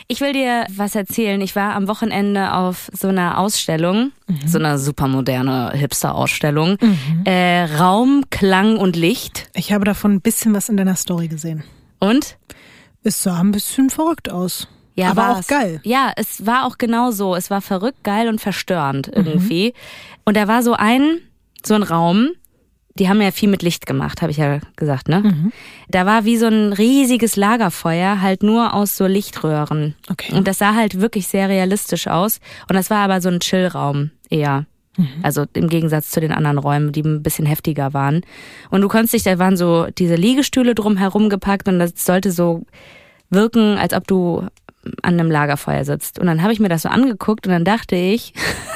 Ich will dir was erzählen. Ich war am Wochenende auf so einer Ausstellung, so einer supermoderne Hipster-Ausstellung. Raum, Klang und Licht. Ich habe davon ein bisschen was in deiner Story gesehen. Und? Es sah ein bisschen verrückt aus. Ja, aber auch geil. Ja, es war auch genau so. Es war verrückt, geil und verstörend irgendwie. Und da war so ein Raum, die haben ja viel mit Licht gemacht, habe ich ja gesagt, ne? Da war wie so ein riesiges Lagerfeuer, halt nur aus so Lichtröhren. Okay. Und das sah halt wirklich sehr realistisch aus. Und das war aber so ein Chillraum eher. Also im Gegensatz zu den anderen Räumen, die ein bisschen heftiger waren. Und du konntest dich, da waren so diese Liegestühle drum herum gepackt und das sollte so wirken, als ob du an einem Lagerfeuer sitzt. Und dann habe ich mir das so angeguckt und dann dachte ich...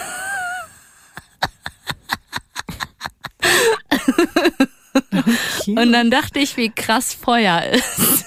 Okay. Und dann dachte ich, wie krass Feuer ist.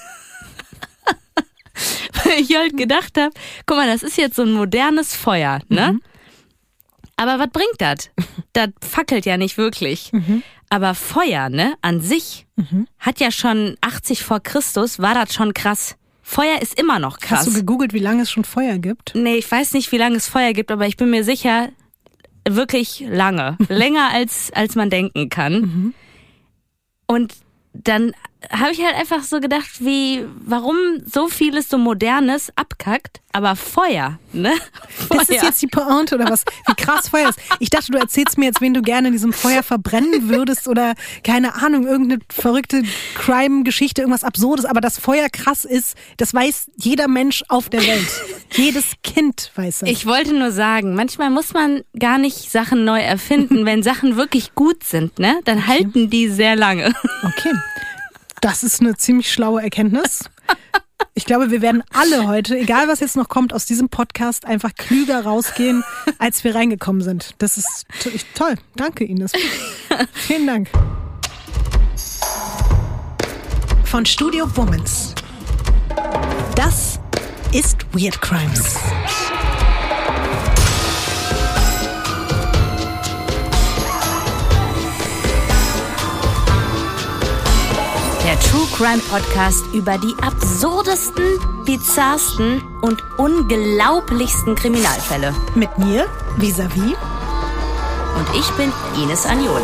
Weil ich halt gedacht habe, guck mal, das ist jetzt so ein modernes Feuer, ne? Aber was bringt das? Das fackelt ja nicht wirklich. Aber Feuer, ne, an sich hat ja schon 80 vor Christus, war das schon krass. Feuer ist immer noch krass. Hast du gegoogelt, wie lange es schon Feuer gibt? Nee, ich weiß nicht, wie lange es Feuer gibt, aber ich bin mir sicher, wirklich lange. Länger als man denken kann. Und dann habe ich halt einfach so gedacht, warum so vieles so Modernes abkackt, aber Feuer, ne? Feuer. Das ist jetzt die Pointe oder was? Wie krass Feuer ist. Ich dachte, du erzählst mir jetzt, wen du gerne in diesem Feuer verbrennen würdest oder keine Ahnung, irgendeine verrückte Crime-Geschichte, irgendwas Absurdes. Aber dass Feuer krass ist, das weiß jeder Mensch auf der Welt. Jedes Kind weiß das. Ich wollte nur sagen, manchmal muss man gar nicht Sachen neu erfinden. Wenn Sachen wirklich gut sind, ne, dann halten die sehr lange. Okay. Das ist eine ziemlich schlaue Erkenntnis. Ich glaube, wir werden alle heute, egal was jetzt noch kommt, aus diesem Podcast einfach klüger rausgehen, als wir reingekommen sind. Das ist toll. Danke, Ines. Vielen Dank. Von Studio Womans. Das ist Weird Crimes. Der True Crime Podcast über die absurdesten, bizarrsten und unglaublichsten Kriminalfälle. Mit mir, Vis-a-vis. Und ich bin Ines Agnoli.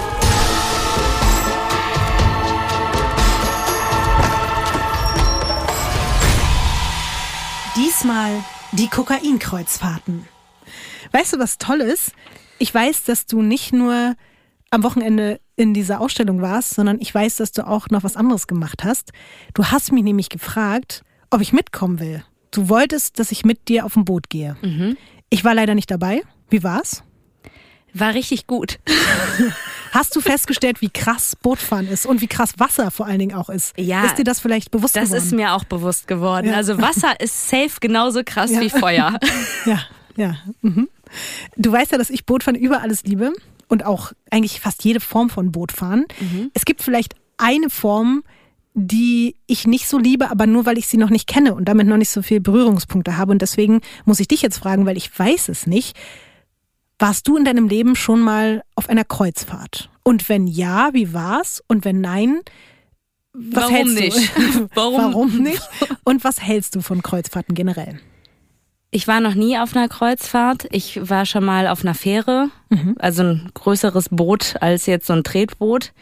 Diesmal die Kokainkreuzfahrten. Weißt du, was toll ist? Ich weiß, dass du nicht nur am Wochenende in dieser Ausstellung warst, sondern ich weiß, dass du auch noch was anderes gemacht hast. Du hast mich nämlich gefragt, ob ich mitkommen will. Du wolltest, dass ich mit dir auf ein Boot gehe. Ich war leider nicht dabei. Wie war's? War richtig gut. Hast du festgestellt, wie krass Bootfahren ist und wie krass Wasser vor allen Dingen auch ist? Ja. Ist dir das vielleicht bewusst geworden? Das ist mir auch bewusst geworden. Ja. Also Wasser ist safe genauso krass wie Feuer. Ja. Du weißt ja, dass ich Bootfahren über alles liebe. Und auch eigentlich fast jede Form von Bootfahren. Es gibt vielleicht eine Form, die ich nicht so liebe, aber nur, weil ich sie noch nicht kenne und damit noch nicht so viele Berührungspunkte habe. Und deswegen muss ich dich jetzt fragen, weil ich weiß es nicht. Warst du in deinem Leben schon mal auf einer Kreuzfahrt? Und wenn ja, wie war's? Und wenn nein, was hältst du? Nicht? Warum nicht? Und was hältst du von Kreuzfahrten generell? Ich war noch nie auf einer Kreuzfahrt. Ich war schon mal auf einer Fähre, also ein größeres Boot als jetzt so ein Tretboot.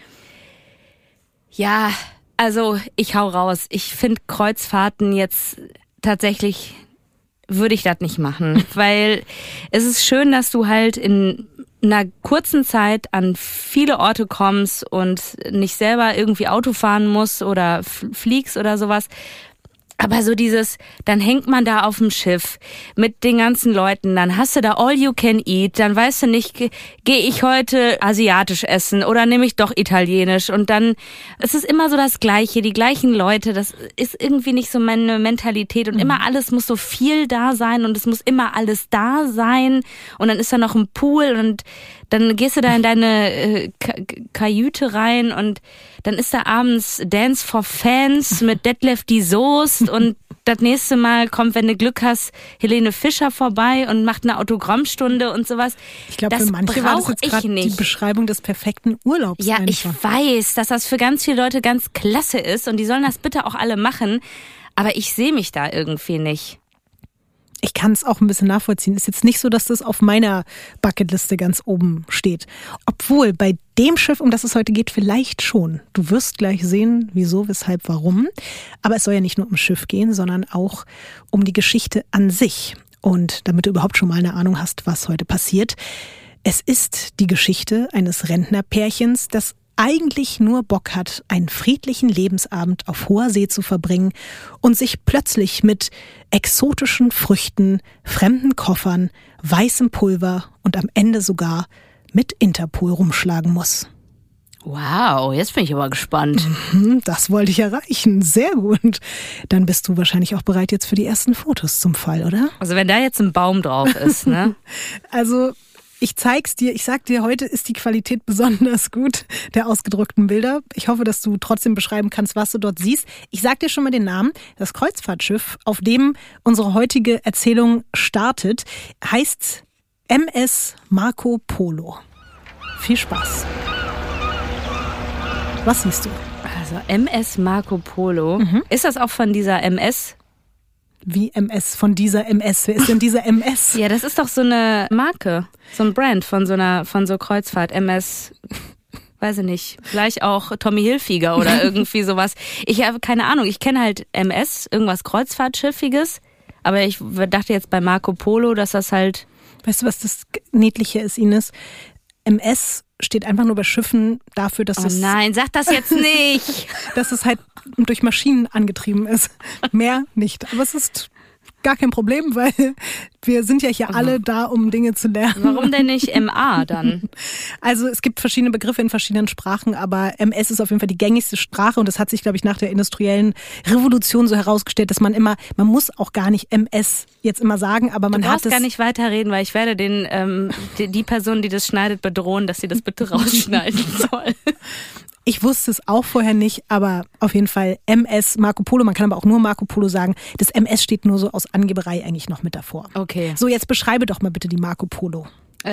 Ja, also ich hau raus. Ich finde Kreuzfahrten jetzt tatsächlich, würde ich das nicht machen. Weil es ist schön, dass du halt in einer kurzen Zeit an viele Orte kommst und nicht selber irgendwie Auto fahren musst oder fliegst oder sowas. Aber so dieses, dann hängt man da auf dem Schiff mit den ganzen Leuten, dann hast du da all you can eat, dann weißt du nicht, gehe ich heute asiatisch essen oder nehme ich doch italienisch und dann, es ist immer so das Gleiche, die gleichen Leute, das ist irgendwie nicht so meine Mentalität und immer alles muss so viel da sein und es muss immer alles da sein und dann ist da noch ein Pool und dann gehst du da in deine Kajüte rein und dann ist da abends Dance for Fans mit Detlef die Soest und das nächste Mal kommt, wenn du Glück hast, Helene Fischer vorbei und macht eine Autogrammstunde und sowas. Ich glaube, für manche war das jetzt gerade die Beschreibung des perfekten Urlaubs. Ja, einfach. Ich weiß, dass das für ganz viele Leute ganz klasse ist und die sollen das bitte auch alle machen, aber ich sehe mich da irgendwie nicht. Ich kann es auch ein bisschen nachvollziehen. Ist jetzt nicht so, dass das auf meiner Bucketliste ganz oben steht. Obwohl bei dem Schiff, um das es heute geht, vielleicht schon. Du wirst gleich sehen, wieso, weshalb, warum. Aber es soll ja nicht nur ums Schiff gehen, sondern auch um die Geschichte an sich. Und damit du überhaupt schon mal eine Ahnung hast, was heute passiert. Es ist die Geschichte eines Rentnerpärchens, das eigentlich nur Bock hat, einen friedlichen Lebensabend auf hoher See zu verbringen und sich plötzlich mit exotischen Früchten, fremden Koffern, weißem Pulver und am Ende sogar mit Interpol rumschlagen muss. Wow, jetzt bin ich aber gespannt. Das wollte ich erreichen. Sehr gut. Dann bist du wahrscheinlich auch bereit jetzt für die ersten Fotos zum Fall, oder? Also wenn da jetzt ein Baum drauf ist, ne? Also ich zeig's dir, ich sag dir, heute ist die Qualität besonders gut der ausgedruckten Bilder. Ich hoffe, dass du trotzdem beschreiben kannst, was du dort siehst. Ich sag dir schon mal den Namen. Das Kreuzfahrtschiff, auf dem unsere heutige Erzählung startet, heißt MS Marco Polo. Viel Spaß. Was siehst du? Also MS Marco Polo. Ist das auch von dieser MS? Wie MS, von dieser MS. Wer ist denn dieser MS? Ja, das ist doch so eine Marke, so ein Brand von so Kreuzfahrt. MS, weiß ich nicht, vielleicht auch Tommy Hilfiger oder irgendwie sowas. Ich habe keine Ahnung, ich kenne halt MS, irgendwas Kreuzfahrtschiffiges, aber ich dachte jetzt bei Marco Polo, dass das halt... Weißt du, was das Niedliche ist, Ines? MS steht einfach nur bei Schiffen dafür, dass es... Oh nein, sag das jetzt nicht! Dass es halt durch Maschinen angetrieben ist. Mehr nicht. Aber es ist gar kein Problem, weil wir sind ja hier alle da, um Dinge zu lernen. Warum denn nicht MA dann? Also es gibt verschiedene Begriffe in verschiedenen Sprachen, aber MS ist auf jeden Fall die gängigste Sprache und das hat sich, glaube ich, nach der industriellen Revolution so herausgestellt, dass man muss auch gar nicht MS jetzt immer sagen, aber man hat es... Du brauchst gar nicht weiterreden, weil ich werde die Person, die das schneidet, bedrohen, dass sie das bitte rausschneiden soll. Ich wusste es auch vorher nicht, aber auf jeden Fall MS Marco Polo, man kann aber auch nur Marco Polo sagen. Das MS steht nur so aus Angeberei eigentlich noch mit davor. Okay. So, jetzt beschreibe doch mal bitte die Marco Polo.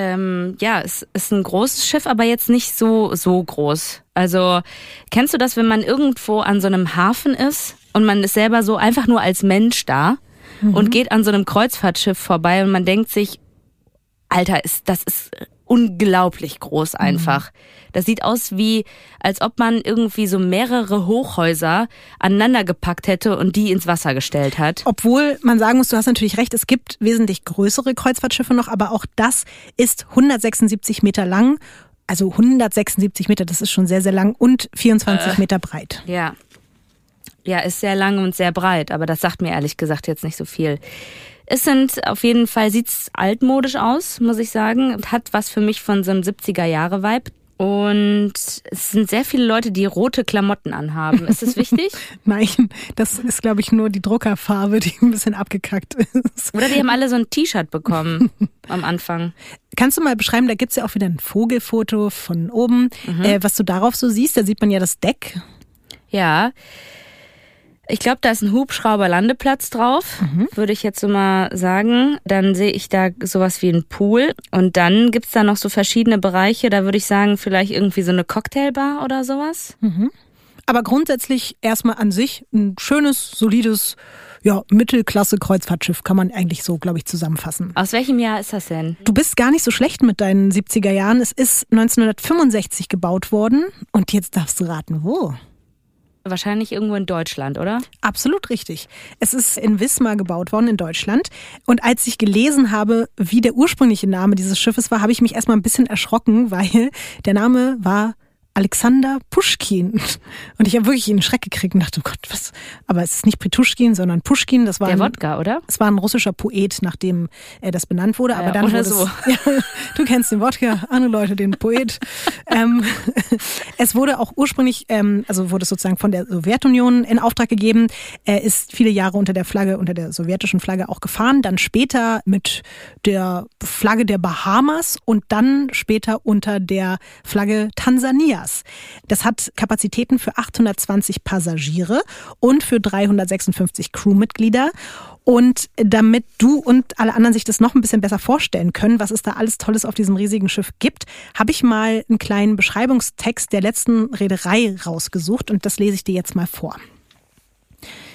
Ja, es ist ein großes Schiff, aber jetzt nicht so groß. Also, kennst du das, wenn man irgendwo an so einem Hafen ist und man ist selber so einfach nur als Mensch da und geht an so einem Kreuzfahrtschiff vorbei und man denkt sich, Alter, das ist unglaublich groß einfach. Das sieht aus wie, als ob man irgendwie so mehrere Hochhäuser aneinander gepackt hätte und die ins Wasser gestellt hat. Obwohl man sagen muss, du hast natürlich recht, es gibt wesentlich größere Kreuzfahrtschiffe noch, aber auch das ist 176 Meter lang. Also 176 Meter, das ist schon sehr, sehr lang und 24 Meter breit. Ja. Ja, ist sehr lang und sehr breit, aber das sagt mir ehrlich gesagt jetzt nicht so viel. Es sind auf jeden Fall, sieht's altmodisch aus, muss ich sagen. Hat was für mich von so einem 70er-Jahre-Vibe. Und es sind sehr viele Leute, die rote Klamotten anhaben. Ist das wichtig? Nein, das ist, glaube ich, nur die Druckerfarbe, die ein bisschen abgekackt ist. Oder die haben alle so ein T-Shirt bekommen am Anfang. Kannst du mal beschreiben, da gibt's ja auch wieder ein Vogelfoto von oben, was du darauf so siehst. Da sieht man ja das Deck. Ja. Ich glaube, da ist ein Hubschrauber-Landeplatz drauf, würde ich jetzt so mal sagen. Dann sehe ich da sowas wie einen Pool. Und dann gibt's da noch so verschiedene Bereiche. Da würde ich sagen, vielleicht irgendwie so eine Cocktailbar oder sowas. Aber grundsätzlich erstmal an sich ein schönes, solides, ja, Mittelklasse-Kreuzfahrtschiff kann man eigentlich so, glaube ich, zusammenfassen. Aus welchem Jahr ist das denn? Du bist gar nicht so schlecht mit deinen 70er Jahren. Es ist 1965 gebaut worden. Und jetzt darfst du raten, wo? Wahrscheinlich irgendwo in Deutschland, oder? Absolut richtig. Es ist in Wismar gebaut worden in Deutschland. Und als ich gelesen habe, wie der ursprüngliche Name dieses Schiffes war, habe ich mich erstmal ein bisschen erschrocken, weil der Name war Alexander Puschkin. Und ich habe wirklich einen Schreck gekriegt und dachte, oh Gott, was? Aber es ist nicht Prituschkin, sondern Puschkin. Das war der Wodka, oder? Es war ein russischer Poet, nachdem das benannt wurde. Aber dann oder wurde so. Du kennst den Wodka, andere Leute den Poet. Es wurde auch ursprünglich, also wurde es sozusagen von der Sowjetunion in Auftrag gegeben. Er ist viele Jahre unter der sowjetischen Flagge auch gefahren. Dann später mit der Flagge der Bahamas und dann später unter der Flagge Tansanias. Das hat Kapazitäten für 820 Passagiere und für 356 Crewmitglieder. Und damit du und alle anderen sich das noch ein bisschen besser vorstellen können, was es da alles Tolles auf diesem riesigen Schiff gibt, habe ich mal einen kleinen Beschreibungstext der letzten Reederei rausgesucht und das lese ich dir jetzt mal vor.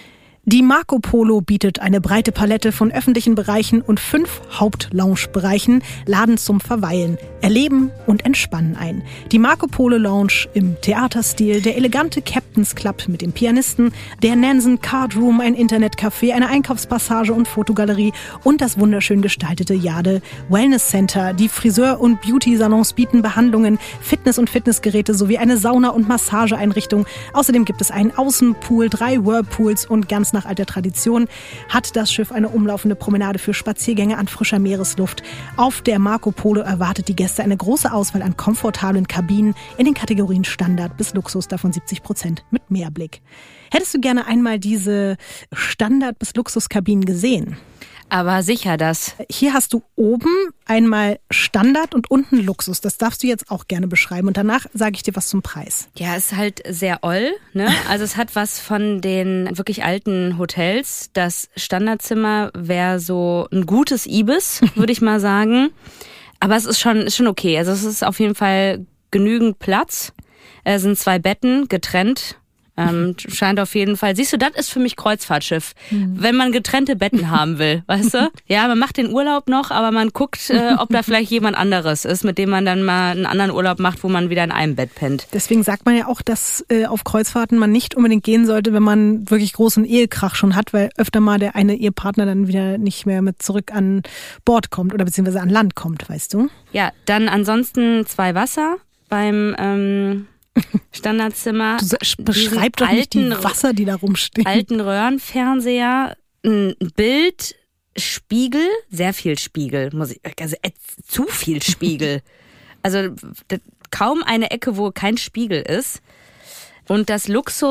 Die Marco Polo bietet eine breite Palette von öffentlichen Bereichen und 5 Haupt-Lounge-Bereichen, laden zum Verweilen, Erleben und Entspannen ein. Die Marco Polo Lounge im Theaterstil, der elegante Captain's Club mit dem Pianisten, der Nansen Card Room, ein Internetcafé, eine Einkaufspassage und Fotogalerie und das wunderschön gestaltete Jade Wellness Center. Die Friseur- und Beauty-Salons bieten Behandlungen, Fitness- und Fitnessgeräte sowie eine Sauna- und Massageeinrichtung. Außerdem gibt es einen Außenpool, 3 Whirlpools und ganz nach alter Tradition hat das Schiff eine umlaufende Promenade für Spaziergänge an frischer Meeresluft. Auf der Marco Polo erwartet die Gäste eine große Auswahl an komfortablen Kabinen in den Kategorien Standard bis Luxus, davon 70% mit Meerblick. Hättest du gerne einmal diese Standard- bis Luxuskabinen gesehen? Aber sicher das. Hier hast du oben einmal Standard und unten Luxus. Das darfst du jetzt auch gerne beschreiben. Und danach sage ich dir was zum Preis. Ja, ist halt sehr oll, ne? Also es hat was von den wirklich alten Hotels. Das Standardzimmer wäre so ein gutes Ibis, würde ich mal sagen. Aber es ist schon okay. Also es ist auf jeden Fall genügend Platz. Es sind 2 Betten getrennt. Scheint auf jeden Fall. Siehst du, das ist für mich Kreuzfahrtschiff. Wenn man getrennte Betten haben will, weißt du? Ja, man macht den Urlaub noch, aber man guckt, ob da vielleicht jemand anderes ist, mit dem man dann mal einen anderen Urlaub macht, wo man wieder in einem Bett pennt. Deswegen sagt man ja auch, dass auf Kreuzfahrten man nicht unbedingt gehen sollte, wenn man wirklich großen Ehekrach schon hat, weil öfter mal der eine Ehepartner dann wieder nicht mehr mit zurück an Bord kommt oder beziehungsweise an Land kommt, weißt du? Ja, dann ansonsten 2 Wasser beim Standardzimmer. Du beschreib doch nicht die Wasser, die da rumstehen. Alten Röhrenfernseher, ein Bild, Spiegel, sehr viel Spiegel, zu viel Spiegel. Also kaum eine Ecke, wo kein Spiegel ist. Und das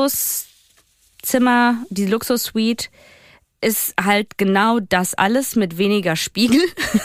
Luxuszimmer, die Luxussuite ist halt genau das alles mit weniger Spiegel.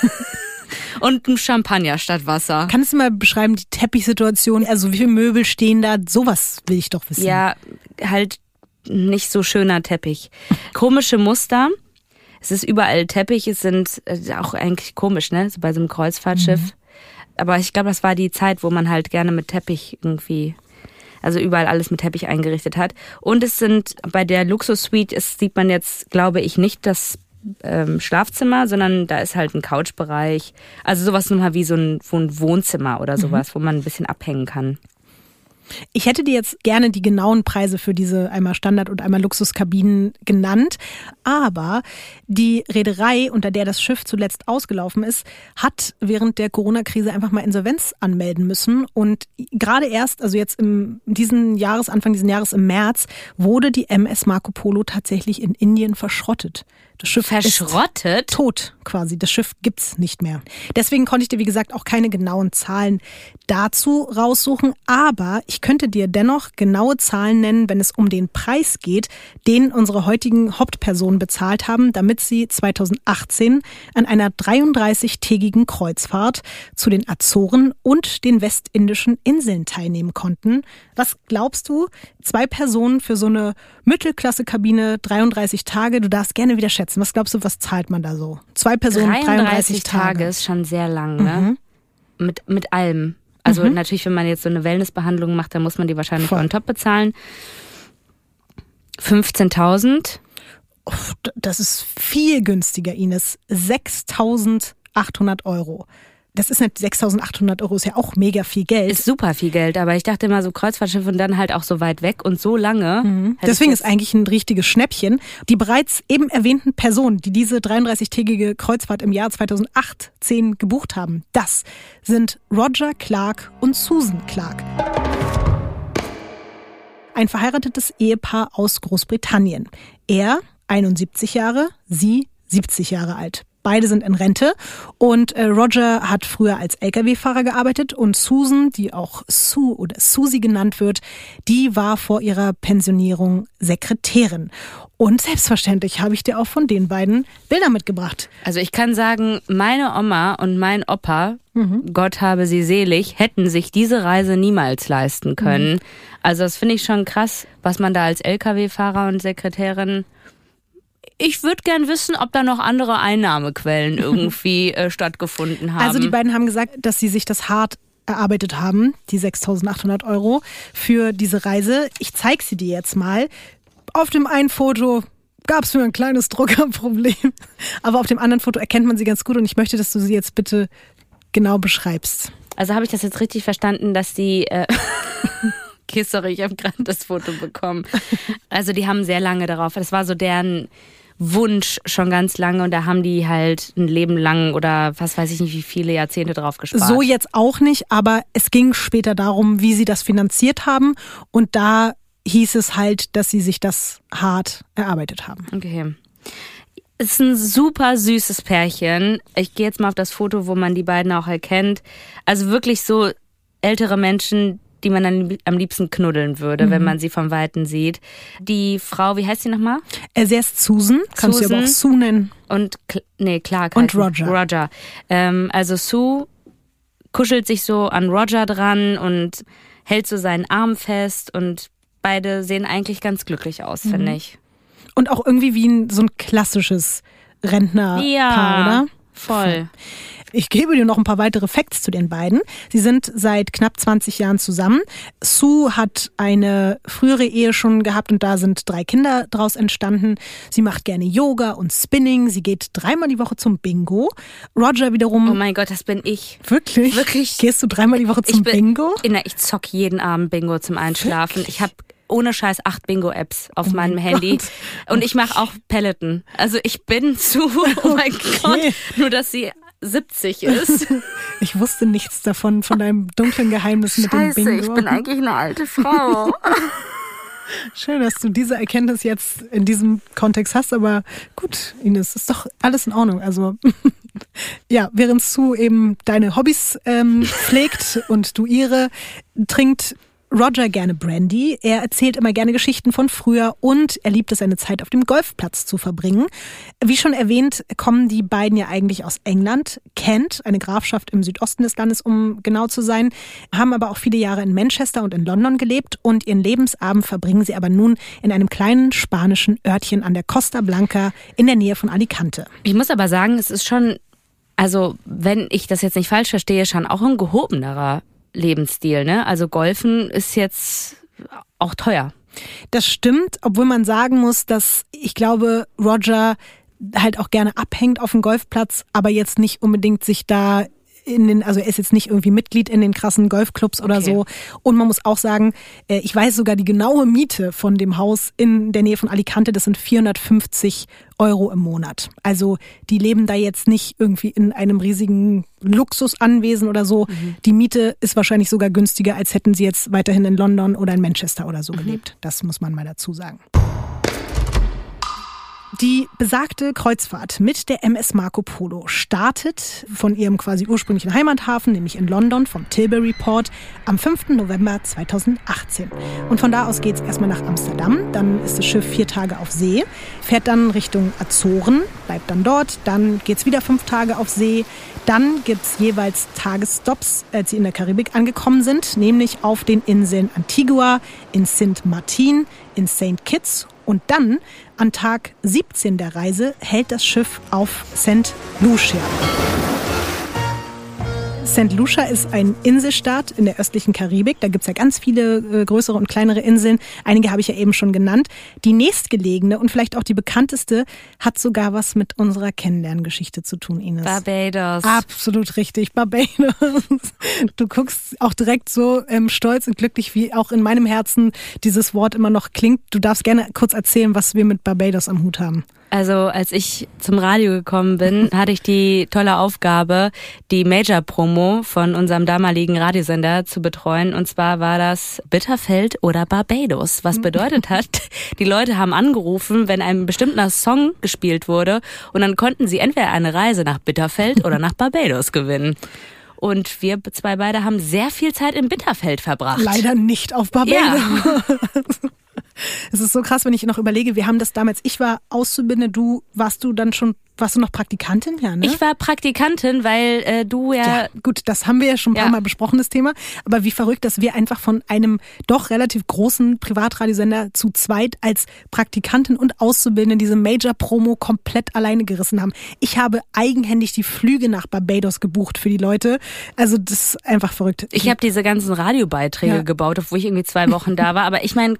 Und ein Champagner statt Wasser. Kannst du mal beschreiben, die Teppichsituation? Also wie viele Möbel stehen da? Sowas will ich doch wissen. Ja, halt nicht so schöner Teppich. Komische Muster. Es ist überall Teppich. Es sind auch eigentlich komisch, ne? So bei so einem Kreuzfahrtschiff. Aber ich glaube, das war die Zeit, wo man halt gerne mit Teppich irgendwie, also überall alles mit Teppich eingerichtet hat. Und es sind bei der Luxussuite, sieht man jetzt, glaube ich, nicht das Schlafzimmer, sondern da ist halt ein Couchbereich. Also sowas nochmal wie so ein Wohnzimmer oder sowas, wo man ein bisschen abhängen kann. Ich hätte dir jetzt gerne die genauen Preise für diese einmal Standard- und einmal Luxuskabinen genannt, aber die Reederei, unter der das Schiff zuletzt ausgelaufen ist, hat während der Corona-Krise einfach mal Insolvenz anmelden müssen und gerade erst, also jetzt Anfang diesen Jahres im März, wurde die MS Marco Polo tatsächlich in Indien verschrottet. Das Schiff verschrottet? Ist tot quasi. Das Schiff gibt's nicht mehr. Deswegen konnte ich dir, wie gesagt, auch keine genauen Zahlen dazu raussuchen. Aber ich könnte dir dennoch genaue Zahlen nennen, wenn es um den Preis geht, den unsere heutigen Hauptpersonen bezahlt haben, damit sie 2018 an einer 33-tägigen Kreuzfahrt zu den Azoren und den westindischen Inseln teilnehmen konnten. Was glaubst du? 2 Personen für so eine Mittelklasse-Kabine, 33 Tage. Du darfst gerne wieder schätzen. Was glaubst du, was zahlt man da so? 2 Personen, 33 Tage. Ist schon sehr lang, ne? Mit allem. Also natürlich, wenn man jetzt so eine Wellnessbehandlung macht, dann muss man die wahrscheinlich on top bezahlen. 15.000. Das ist viel günstiger, Ines. 6.800 €. Das ist nicht 6.800 €, ist ja auch mega viel Geld. Ist super viel Geld, aber ich dachte immer so Kreuzfahrtschiff und dann halt auch so weit weg und so lange. Deswegen ist eigentlich ein richtiges Schnäppchen. Die bereits eben erwähnten Personen, die diese 33-tägige Kreuzfahrt im Jahr 2018 gebucht haben, das sind Roger Clark und Susan Clark. Ein verheiratetes Ehepaar aus Großbritannien. Er 71 Jahre, sie 70 Jahre alt. Beide sind in Rente und Roger hat früher als Lkw-Fahrer gearbeitet und Susan, die auch Sue oder Susie genannt wird, die war vor ihrer Pensionierung Sekretärin. Und selbstverständlich habe ich dir auch von den beiden Bilder mitgebracht. Also ich kann sagen, meine Oma und mein Opa, Gott habe sie selig, hätten sich diese Reise niemals leisten können. Also das finde ich schon krass, was man da als Lkw-Fahrer und Sekretärin... Ich würde gern wissen, ob da noch andere Einnahmequellen irgendwie stattgefunden haben. Also die beiden haben gesagt, dass sie sich das hart erarbeitet haben, die 6.800 € für diese Reise. Ich zeige sie dir jetzt mal. Auf dem einen Foto gab's mir ein kleines Druckerproblem. Aber auf dem anderen Foto erkennt man sie ganz gut und ich möchte, dass du sie jetzt bitte genau beschreibst. Also habe ich das jetzt richtig verstanden, dass die... Okay, sorry, ich habe gerade das Foto bekommen. Also die haben sehr lange darauf, das war so deren Wunsch schon ganz lange und da haben die halt ein Leben lang oder was weiß ich nicht, wie viele Jahrzehnte drauf gespart. So jetzt auch nicht, aber es ging später darum, wie sie das finanziert haben und da hieß es halt, dass sie sich das hart erarbeitet haben. Okay. Es ist ein super süßes Pärchen. Ich gehe jetzt mal auf das Foto, wo man die beiden auch erkennt. Also wirklich so ältere Menschen, die man dann am liebsten knuddeln würde, wenn man sie vom Weiten sieht. Die Frau, wie heißt sie nochmal? Sie heißt Susan, kannst du aber auch Sue nennen. Und, Clark. Und Roger. Roger. Also Sue kuschelt sich so an Roger dran und hält so seinen Arm fest und beide sehen eigentlich ganz glücklich aus, finde ich. Und auch irgendwie wie so ein klassisches Rentnerpaar, oder? Voll. Ich gebe dir noch ein paar weitere Facts zu den beiden. Sie sind seit knapp 20 Jahren zusammen. Sue hat eine frühere Ehe schon gehabt und da sind 3 Kinder draus entstanden. Sie macht gerne Yoga und Spinning. Sie geht 3-mal die Woche zum Bingo. Roger wiederum... Oh mein Gott, das bin ich. Wirklich? Wirklich. Gehst du 3-mal die Woche zum Bingo? Ich zock jeden Abend Bingo zum Einschlafen. Ich habe ohne Scheiß 8 Bingo-Apps auf meinem Handy. Gott. Und ich mache auch Peloton. Also ich bin oh mein Gott, nur dass sie 70 ist. Ich wusste nichts davon, von deinem dunklen Geheimnis mit dem Bingo. Ich bin eigentlich eine alte Frau. Schön, dass du diese Erkenntnis jetzt in diesem Kontext hast, aber gut, Ines, ist doch alles in Ordnung. Also ja, während Sue eben deine Hobbys pflegt und du ihre, trinkt Roger gerne Brandy. Er erzählt immer gerne Geschichten von früher und er liebt es, seine Zeit auf dem Golfplatz zu verbringen. Wie schon erwähnt, kommen die beiden ja eigentlich aus England, Kent, eine Grafschaft im Südosten des Landes, um genau zu sein, haben aber auch viele Jahre in Manchester und in London gelebt und ihren Lebensabend verbringen sie aber nun in einem kleinen spanischen Örtchen an der Costa Blanca in der Nähe von Alicante. Ich muss aber sagen, es ist schon, also wenn ich das jetzt nicht falsch verstehe, schon auch ein gehobenerer Lebensstil, ne? Also Golfen ist jetzt auch teuer. Das stimmt, obwohl man sagen muss, dass ich glaube, Roger halt auch gerne abhängt auf dem Golfplatz, aber jetzt nicht unbedingt sich da also er ist jetzt nicht irgendwie Mitglied in den krassen Golfclubs oder so. Und man muss auch sagen, ich weiß sogar die genaue Miete von dem Haus in der Nähe von Alicante, das sind 450 € im Monat. Also die leben da jetzt nicht irgendwie in einem riesigen Luxusanwesen oder so. Die Miete ist wahrscheinlich sogar günstiger, als hätten sie jetzt weiterhin in London oder in Manchester oder so gelebt. Das muss man mal dazu sagen. Die besagte Kreuzfahrt mit der MS Marco Polo startet von ihrem quasi ursprünglichen Heimathafen, nämlich in London, vom Tilbury Port, am 5. November 2018. Und von da aus geht's erstmal nach Amsterdam, dann ist das Schiff 4 Tage auf See, fährt dann Richtung Azoren, bleibt dann dort, dann geht's wieder 5 Tage auf See, dann gibt's jeweils Tagesstops, als sie in der Karibik angekommen sind, nämlich auf den Inseln Antigua, in Sint Maarten, in St. Kitts und dann an Tag 17 der Reise hält das Schiff auf St. Lucia. St. Lucia ist ein Inselstaat in der östlichen Karibik. Da gibt's ja ganz viele größere und kleinere Inseln. Einige habe ich ja eben schon genannt. Die nächstgelegene und vielleicht auch die bekannteste hat sogar was mit unserer Kennenlerngeschichte zu tun, Ines. Barbados. Absolut richtig, Barbados. Du guckst auch direkt so stolz und glücklich, wie auch in meinem Herzen dieses Wort immer noch klingt. Du darfst gerne kurz erzählen, was wir mit Barbados am Hut haben. Also als ich zum Radio gekommen bin, hatte ich die tolle Aufgabe, die Major-Promo von unserem damaligen Radiosender zu betreuen. Und zwar war das Bitterfeld oder Barbados. Was bedeutet hat, die Leute haben angerufen, wenn ein bestimmter Song gespielt wurde. Und dann konnten sie entweder eine Reise nach Bitterfeld oder nach Barbados gewinnen. Und wir beide haben sehr viel Zeit in Bitterfeld verbracht. Leider nicht auf Barbados. Ja. Es ist so krass, wenn ich noch überlege, wir haben das damals, ich war Auszubildende, warst du noch Praktikantin? Ja, ne? Ich war Praktikantin, weil du ja... Gut, das haben wir ja schon ein paar Mal besprochen, das Thema. Aber wie verrückt, dass wir einfach von einem doch relativ großen Privatradiosender zu zweit als Praktikantin und Auszubildende diese Major-Promo komplett alleine gerissen haben. Ich habe eigenhändig die Flüge nach Barbados gebucht für die Leute. Also das ist einfach verrückt. Ich habe diese ganzen Radiobeiträge gebaut, obwohl ich irgendwie 2 Wochen da war. Aber ich meine, guck, wo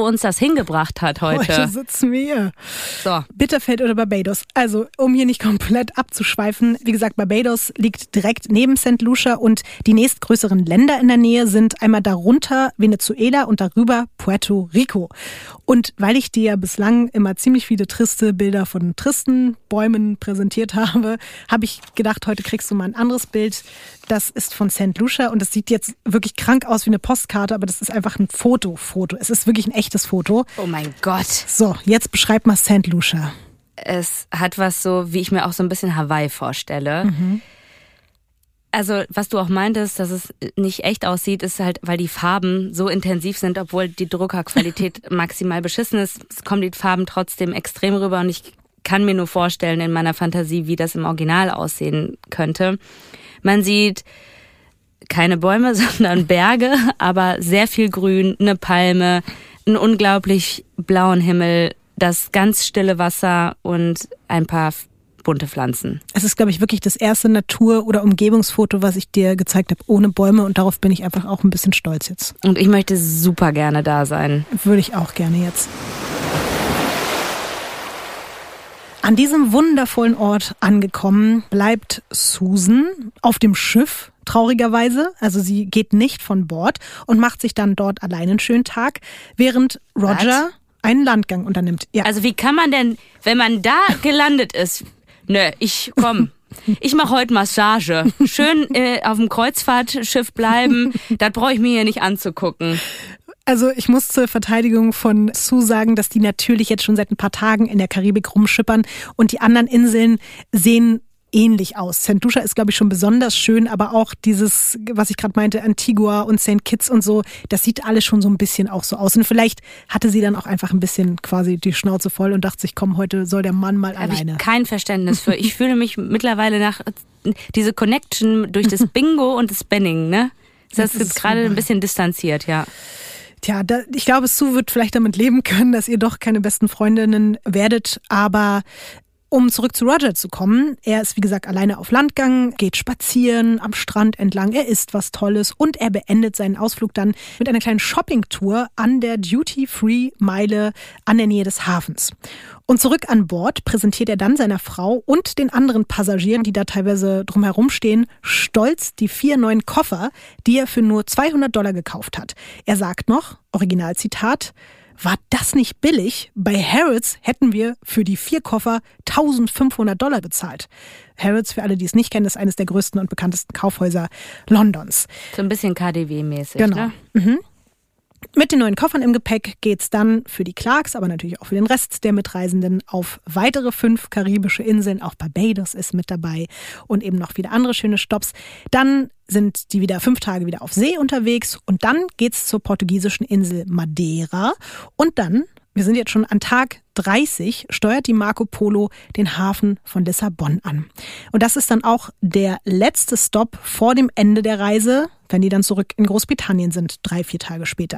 wo uns das hingebracht hat heute. Heute sitzen wir hier. So. Bitterfeld oder Barbados. Also, um hier nicht komplett abzuschweifen, wie gesagt, Barbados liegt direkt neben St. Lucia und die nächstgrößeren Länder in der Nähe sind einmal darunter Venezuela und darüber Puerto Rico. Und weil ich dir ja bislang immer ziemlich viele triste Bilder von tristen Bäumen präsentiert habe, habe ich gedacht, heute kriegst du mal ein anderes Bild. Das ist von St. Lucia und das sieht jetzt wirklich krank aus wie eine Postkarte, aber das ist einfach ein Foto. Es ist wirklich ein echtes Foto. Oh mein Gott. So, jetzt beschreib mal St. Lucia. Es hat was so, wie ich mir auch so ein bisschen Hawaii vorstelle. Mhm. Also, was du auch meintest, dass es nicht echt aussieht, ist halt, weil die Farben so intensiv sind, obwohl die Druckerqualität maximal beschissen ist, kommen die Farben trotzdem extrem rüber und ich kann mir nur vorstellen in meiner Fantasie, wie das im Original aussehen könnte. Man sieht keine Bäume, sondern Berge, aber sehr viel Grün, eine Palme, einen unglaublich blauen Himmel, das ganz stille Wasser und ein paar bunte Pflanzen. Es ist, glaube ich, wirklich das erste Natur- oder Umgebungsfoto, was ich dir gezeigt habe, ohne Bäume und darauf bin ich einfach auch ein bisschen stolz jetzt. Und ich möchte super gerne da sein. Würde ich auch gerne jetzt. An diesem wundervollen Ort angekommen, bleibt Susan auf dem Schiff, traurigerweise. Also sie geht nicht von Bord und macht sich dann dort allein einen schönen Tag, während Roger einen Landgang unternimmt. Ja. Also wie kann man denn, wenn man da gelandet ist, ich mache heute Massage. Schön auf dem Kreuzfahrtschiff bleiben, das brauche ich mir hier nicht anzugucken. Also ich muss zur Verteidigung von Sue sagen, dass die natürlich jetzt schon seit ein paar Tagen in der Karibik rumschippern und die anderen Inseln sehen ähnlich aus. St. Lucia ist, glaube ich, schon besonders schön, aber auch dieses, was ich gerade meinte, Antigua und St. Kitts und so, das sieht alles schon so ein bisschen auch so aus. Und vielleicht hatte sie dann auch einfach ein bisschen quasi die Schnauze voll und dachte sich, komm, heute soll der Mann mal alleine. Habe ich kein Verständnis für. Ich fühle mich mittlerweile nach diese Connection durch das Bingo und das Spanning, ne? Das ist jetzt gerade ein bisschen distanziert, ja. Tja, ich glaube, Sue wird vielleicht damit leben können, dass ihr doch keine besten Freundinnen werdet, aber um zurück zu Roger zu kommen, er ist wie gesagt alleine auf Landgang, geht spazieren am Strand entlang, er isst was Tolles und er beendet seinen Ausflug dann mit einer kleinen Shoppingtour an der Duty-Free-Meile an der Nähe des Hafens. Und zurück an Bord präsentiert er dann seiner Frau und den anderen Passagieren, die da teilweise drumherum stehen, stolz die 4 neuen Koffer, die er für nur $200 gekauft hat. Er sagt noch, Originalzitat, war das nicht billig? Bei Harrods hätten wir für die 4 Koffer $1.500 bezahlt. Harrods, für alle, die es nicht kennen, ist eines der größten und bekanntesten Kaufhäuser Londons. So ein bisschen KaDeWe-mäßig, genau. Ne? Mhm. Mit den neuen Koffern im Gepäck geht's dann für die Clarks, aber natürlich auch für den Rest der Mitreisenden auf weitere 5 karibische Inseln. Auch Barbados ist mit dabei und eben noch wieder andere schöne Stopps. Dann sind die wieder 5 Tage wieder auf See unterwegs und dann geht's zur portugiesischen Insel Madeira und dann, wir sind jetzt schon an Tag 30, steuert die Marco Polo den Hafen von Lissabon an. Und das ist dann auch der letzte Stopp vor dem Ende der Reise, wenn die dann zurück in Großbritannien sind, 3-4 Tage später.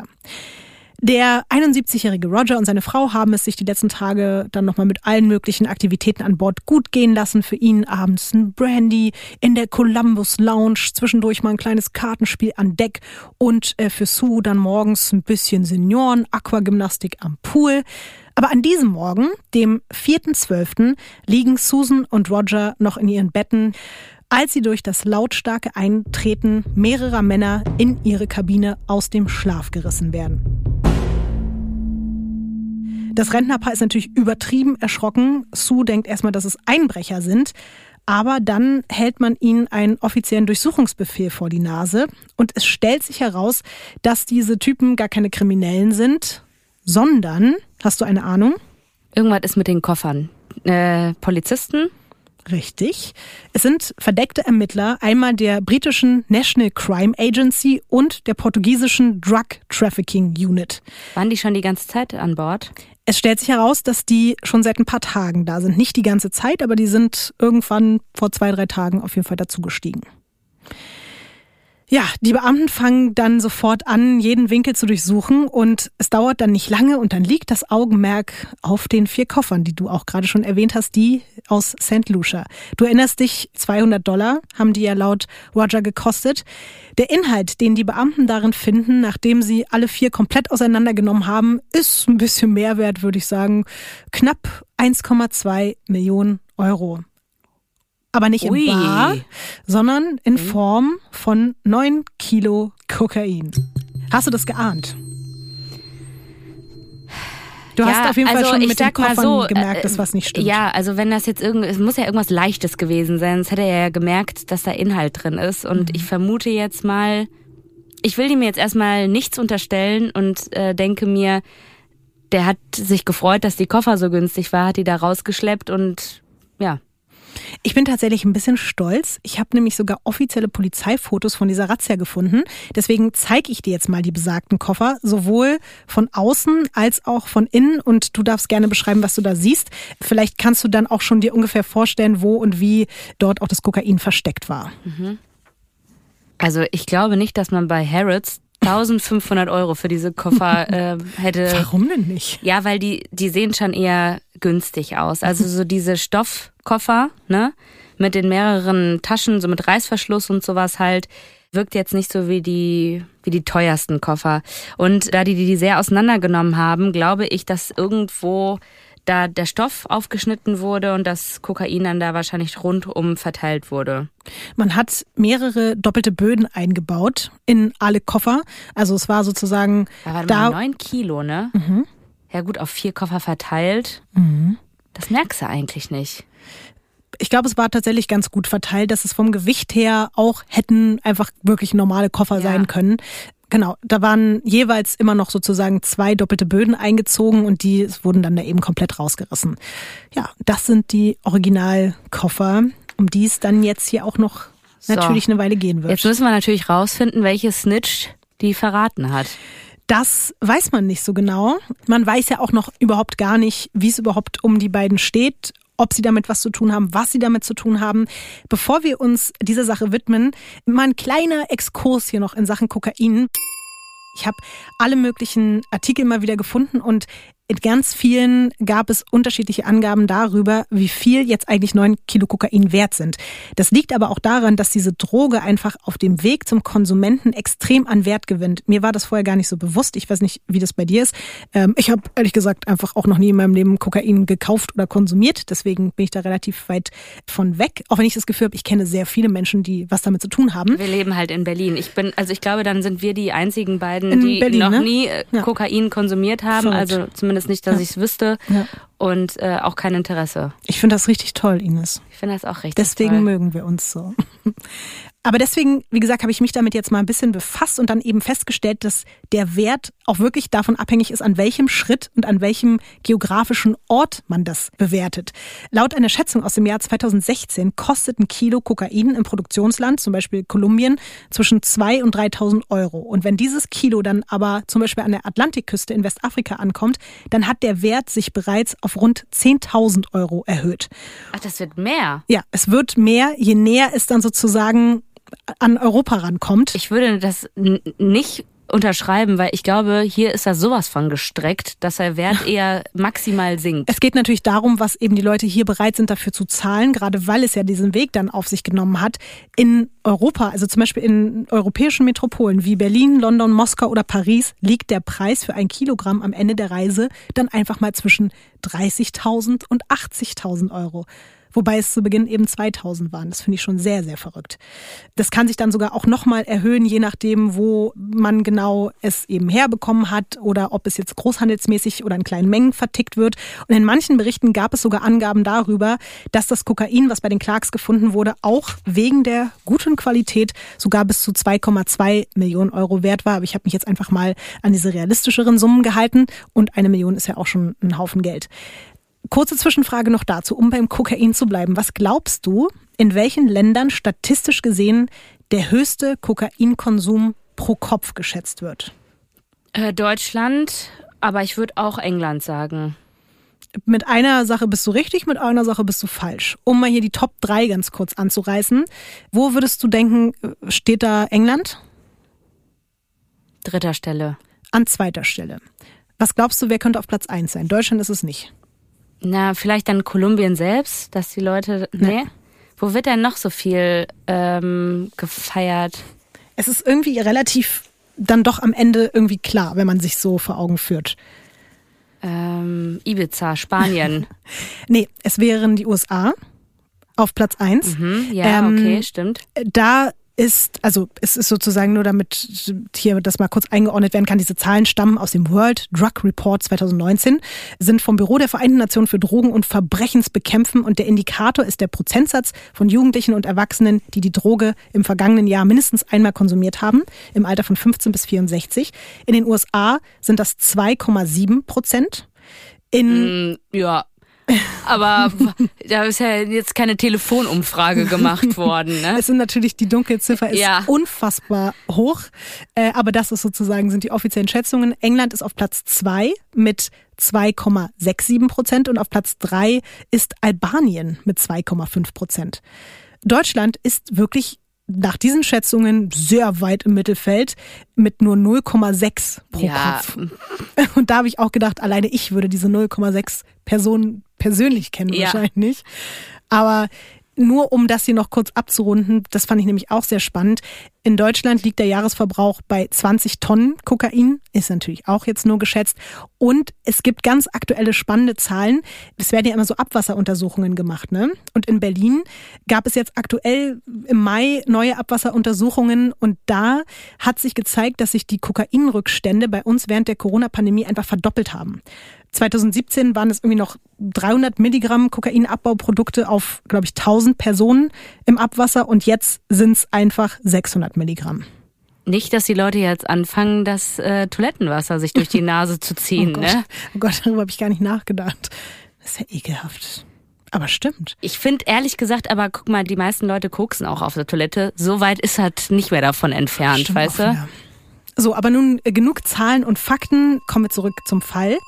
Der 71-jährige Roger und seine Frau haben es sich die letzten Tage dann nochmal mit allen möglichen Aktivitäten an Bord gut gehen lassen. Für ihn abends ein Brandy in der Columbus Lounge, zwischendurch mal ein kleines Kartenspiel an Deck und für Sue dann morgens ein bisschen Senioren-Aquagymnastik am Pool. Aber an diesem Morgen, dem 4.12., liegen Susan und Roger noch in ihren Betten, als sie durch das lautstarke Eintreten mehrerer Männer in ihre Kabine aus dem Schlaf gerissen werden. Das Rentnerpaar ist natürlich übertrieben erschrocken. Sue denkt erstmal, dass es Einbrecher sind. Aber dann hält man ihnen einen offiziellen Durchsuchungsbefehl vor die Nase. Und es stellt sich heraus, dass diese Typen gar keine Kriminellen sind, sondern, hast du eine Ahnung? Irgendwas ist mit den Koffern. Polizisten? Richtig. Es sind verdeckte Ermittler, einmal der britischen National Crime Agency und der portugiesischen Drug Trafficking Unit. Waren die schon die ganze Zeit an Bord? Es stellt sich heraus, dass die schon seit ein paar Tagen da sind. Nicht die ganze Zeit, aber die sind irgendwann vor 2-3 Tagen auf jeden Fall dazugestiegen. Ja, die Beamten fangen dann sofort an, jeden Winkel zu durchsuchen und es dauert dann nicht lange und dann liegt das Augenmerk auf den 4 Koffern, die du auch gerade schon erwähnt hast, die aus St. Lucia. Du erinnerst dich, $200 haben die ja laut Roger gekostet. Der Inhalt, den die Beamten darin finden, nachdem sie alle 4 komplett auseinandergenommen haben, ist ein bisschen mehr wert, würde ich sagen. Knapp 1,2 Millionen Euro. Aber nicht in bar, sondern in Form von 9 Kilo Kokain. Hast du das geahnt? Du hast auf jeden Fall schon mit den Koffern gemerkt, dass was nicht stimmt. Ja, also wenn das jetzt es muss ja irgendwas Leichtes gewesen sein, sonst hätte er ja gemerkt, dass da Inhalt drin ist. Und ich vermute jetzt mal, ich will ihm jetzt erstmal nichts unterstellen und denke mir, der hat sich gefreut, dass die Koffer so günstig war, hat die da rausgeschleppt und ja. Ich bin tatsächlich ein bisschen stolz. Ich habe nämlich sogar offizielle Polizeifotos von dieser Razzia gefunden. Deswegen zeige ich dir jetzt mal die besagten Koffer, sowohl von außen als auch von innen. Und du darfst gerne beschreiben, was du da siehst. Vielleicht kannst du dann auch schon dir ungefähr vorstellen, wo und wie dort auch das Kokain versteckt war. Also ich glaube nicht, dass man bei Harrods 1.500 Euro für diese Koffer hätte. Warum denn nicht? Ja, weil die sehen schon eher günstig aus. Also so diese Stoffkoffer, ne, mit den mehreren Taschen, so mit Reißverschluss und sowas halt, wirkt jetzt nicht so wie die teuersten Koffer. Und da die sehr auseinandergenommen haben, glaube ich, dass irgendwo da der Stoff aufgeschnitten wurde und das Kokain dann da wahrscheinlich rundum verteilt wurde. Man hat mehrere doppelte Böden eingebaut in alle Koffer. Also es war sozusagen da 9 Kilo, ne? Ja gut, auf 4 Koffer verteilt. Das merkst du eigentlich nicht. Ich glaube, es war tatsächlich ganz gut verteilt, dass es vom Gewicht her auch hätten einfach wirklich normale Koffer sein können. Genau, da waren jeweils immer noch sozusagen 2 doppelte Böden eingezogen und die wurden dann da eben komplett rausgerissen. Ja, das sind die Originalkoffer, um die es dann jetzt hier auch noch natürlich eine Weile gehen wird. Jetzt müssen wir natürlich rausfinden, welche Snitch die verraten hat. Das weiß man nicht so genau. Man weiß ja auch noch überhaupt gar nicht, wie es überhaupt um die beiden steht, ob sie damit was zu tun haben, was sie damit zu tun haben. Bevor wir uns dieser Sache widmen, mal ein kleiner Exkurs hier noch in Sachen Kokain. Ich habe alle möglichen Artikel mal wieder gefunden und in ganz vielen gab es unterschiedliche Angaben darüber, wie viel jetzt eigentlich 9 Kilo Kokain wert sind. Das liegt aber auch daran, dass diese Droge einfach auf dem Weg zum Konsumenten extrem an Wert gewinnt. Mir war das vorher gar nicht so bewusst. Ich weiß nicht, wie das bei dir ist. Ich habe ehrlich gesagt einfach auch noch nie in meinem Leben Kokain gekauft oder konsumiert. Deswegen bin ich da relativ weit von weg. Auch wenn ich das Gefühl habe, ich kenne sehr viele Menschen, die was damit zu tun haben. Wir leben halt in Berlin. Ich glaube, dann sind wir die einzigen beiden, die Berlin, noch nie Kokain konsumiert haben. Verrückt. Also zumindest nicht, dass ich es wüsste und auch kein Interesse. Ich finde das richtig toll, Ines. Ich finde das auch richtig Deswegen toll. Mögen wir uns so. Aber deswegen, wie gesagt, habe ich mich damit jetzt mal ein bisschen befasst und dann eben festgestellt, dass der Wert auch wirklich davon abhängig ist, an welchem Schritt und an welchem geografischen Ort man das bewertet. Laut einer Schätzung aus dem Jahr 2016 kostet ein Kilo Kokain im Produktionsland, zum Beispiel Kolumbien, zwischen 2.000 und 3.000 Euro. Und wenn dieses Kilo dann aber zum Beispiel an der Atlantikküste in Westafrika ankommt, dann hat der Wert sich bereits auf rund 10.000 Euro erhöht. Ach, das wird mehr? Ja, es wird mehr, je näher es dann sozusagen an Europa rankommt. Ich würde das nicht unterschreiben, weil ich glaube, hier ist er sowas von gestreckt, dass der Wert eher maximal sinkt. Es geht natürlich darum, was eben die Leute hier bereit sind dafür zu zahlen, gerade weil es ja diesen Weg dann auf sich genommen hat. In Europa, also zum Beispiel in europäischen Metropolen wie Berlin, London, Moskau oder Paris, liegt der Preis für 1 Kilogramm am Ende der Reise dann einfach mal zwischen 30.000 und 80.000 Euro. Wobei es zu Beginn eben 2.000 waren. Das finde ich schon sehr, sehr verrückt. Das kann sich dann sogar auch nochmal erhöhen, je nachdem, wo man genau es eben herbekommen hat oder ob es jetzt großhandelsmäßig oder in kleinen Mengen vertickt wird. Und in manchen Berichten gab es sogar Angaben darüber, dass das Kokain, was bei den Clarks gefunden wurde, auch wegen der guten Qualität sogar bis zu 2,2 Millionen Euro wert war. Aber ich habe mich jetzt einfach mal an diese realistischeren Summen gehalten und 1 Million ist ja auch schon ein Haufen Geld. Kurze Zwischenfrage noch dazu, um beim Kokain zu bleiben. Was glaubst du, in welchen Ländern statistisch gesehen der höchste Kokainkonsum pro Kopf geschätzt wird? Deutschland, aber ich würde auch England sagen. Mit einer Sache bist du richtig, mit einer Sache bist du falsch. Um mal hier die Top 3 ganz kurz anzureißen. Wo würdest du denken, steht da England? 3. Stelle. An 2. Stelle. Was glaubst du, wer könnte auf Platz 1 sein? Deutschland ist es nicht. Na, vielleicht dann Kolumbien selbst, dass die Leute... Nee? Wo wird denn noch so viel gefeiert? Es ist irgendwie relativ dann doch am Ende irgendwie klar, wenn man sich so vor Augen führt. Ibiza, Spanien. Nee, es wären die USA auf Platz 1. Ja, okay, stimmt. Da ist, also es ist sozusagen nur damit hier das mal kurz eingeordnet werden kann, diese Zahlen stammen aus dem World Drug Report 2019, sind vom Büro der Vereinten Nationen für Drogen- und Verbrechensbekämpfen und der Indikator ist der Prozentsatz von Jugendlichen und Erwachsenen, die die Droge im vergangenen Jahr mindestens einmal konsumiert haben, im Alter von 15 bis 64. In den USA sind das 2,7%. Ja, aber da ist ja jetzt keine Telefonumfrage gemacht worden. Ne? Es sind natürlich, die Dunkelziffer ist unfassbar hoch, aber das ist sozusagen, sind die offiziellen Schätzungen. England ist auf Platz 2 mit 2,67% und auf Platz 3 ist Albanien mit 2,5%. Deutschland ist wirklich nach diesen Schätzungen sehr weit im Mittelfeld mit nur 0,6 pro Kopf. Und da habe ich auch gedacht, alleine ich würde diese 0,6 Personen persönlich kennen wahrscheinlich nicht. Aber nur um das hier noch kurz abzurunden, das fand ich nämlich auch sehr spannend. In Deutschland liegt der Jahresverbrauch bei 20 Tonnen Kokain, ist natürlich auch jetzt nur geschätzt. Und es gibt ganz aktuelle spannende Zahlen. Es werden ja immer so Abwasseruntersuchungen gemacht, ne? Und in Berlin gab es jetzt aktuell im Mai neue Abwasseruntersuchungen und da hat sich gezeigt, dass sich die Kokainrückstände bei uns während der Corona-Pandemie einfach verdoppelt haben. 2017 waren es irgendwie noch 300 Milligramm Kokainabbauprodukte auf, glaube ich, 1000 Personen im Abwasser und jetzt sind es einfach 600 Milligramm. Nicht, dass die Leute jetzt anfangen, das Toilettenwasser sich durch die Nase zu ziehen. Ne? Oh Gott, darüber habe ich gar nicht nachgedacht. Das ist ja ekelhaft. Aber stimmt. Ich finde ehrlich gesagt, aber guck mal, die meisten Leute koksen auch auf der Toilette. So weit ist halt nicht mehr davon entfernt, stimmt weißt du? Ja. So, aber nun genug Zahlen und Fakten. Kommen wir zurück zum Fall.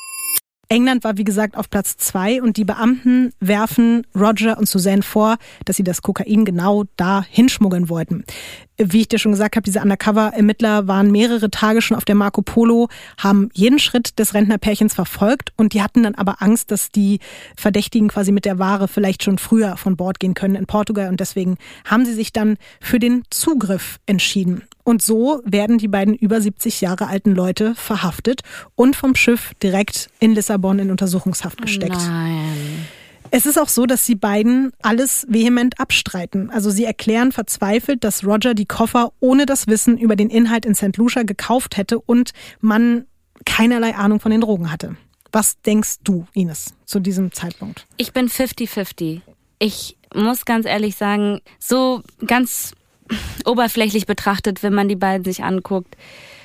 England war, wie gesagt, auf Platz 2 und die Beamten werfen Roger und Suzanne vor, dass sie das Kokain genau da hinschmuggeln wollten. Wie ich dir schon gesagt habe, diese Undercover-Ermittler waren mehrere Tage schon auf der Marco Polo, haben jeden Schritt des Rentnerpärchens verfolgt und die hatten dann aber Angst, dass die Verdächtigen quasi mit der Ware vielleicht schon früher von Bord gehen können in Portugal und deswegen haben sie sich dann für den Zugriff entschieden. Und so werden die beiden über 70 Jahre alten Leute verhaftet und vom Schiff direkt in Lissabon in Untersuchungshaft gesteckt. Nein. Es ist auch so, dass die beiden alles vehement abstreiten. Also sie erklären verzweifelt, dass Roger die Koffer ohne das Wissen über den Inhalt in St. Lucia gekauft hätte und man keinerlei Ahnung von den Drogen hatte. Was denkst du, Ines, zu diesem Zeitpunkt? Ich bin 50-50. Ich muss ganz ehrlich sagen, so ganz oberflächlich betrachtet, wenn man die beiden sich anguckt,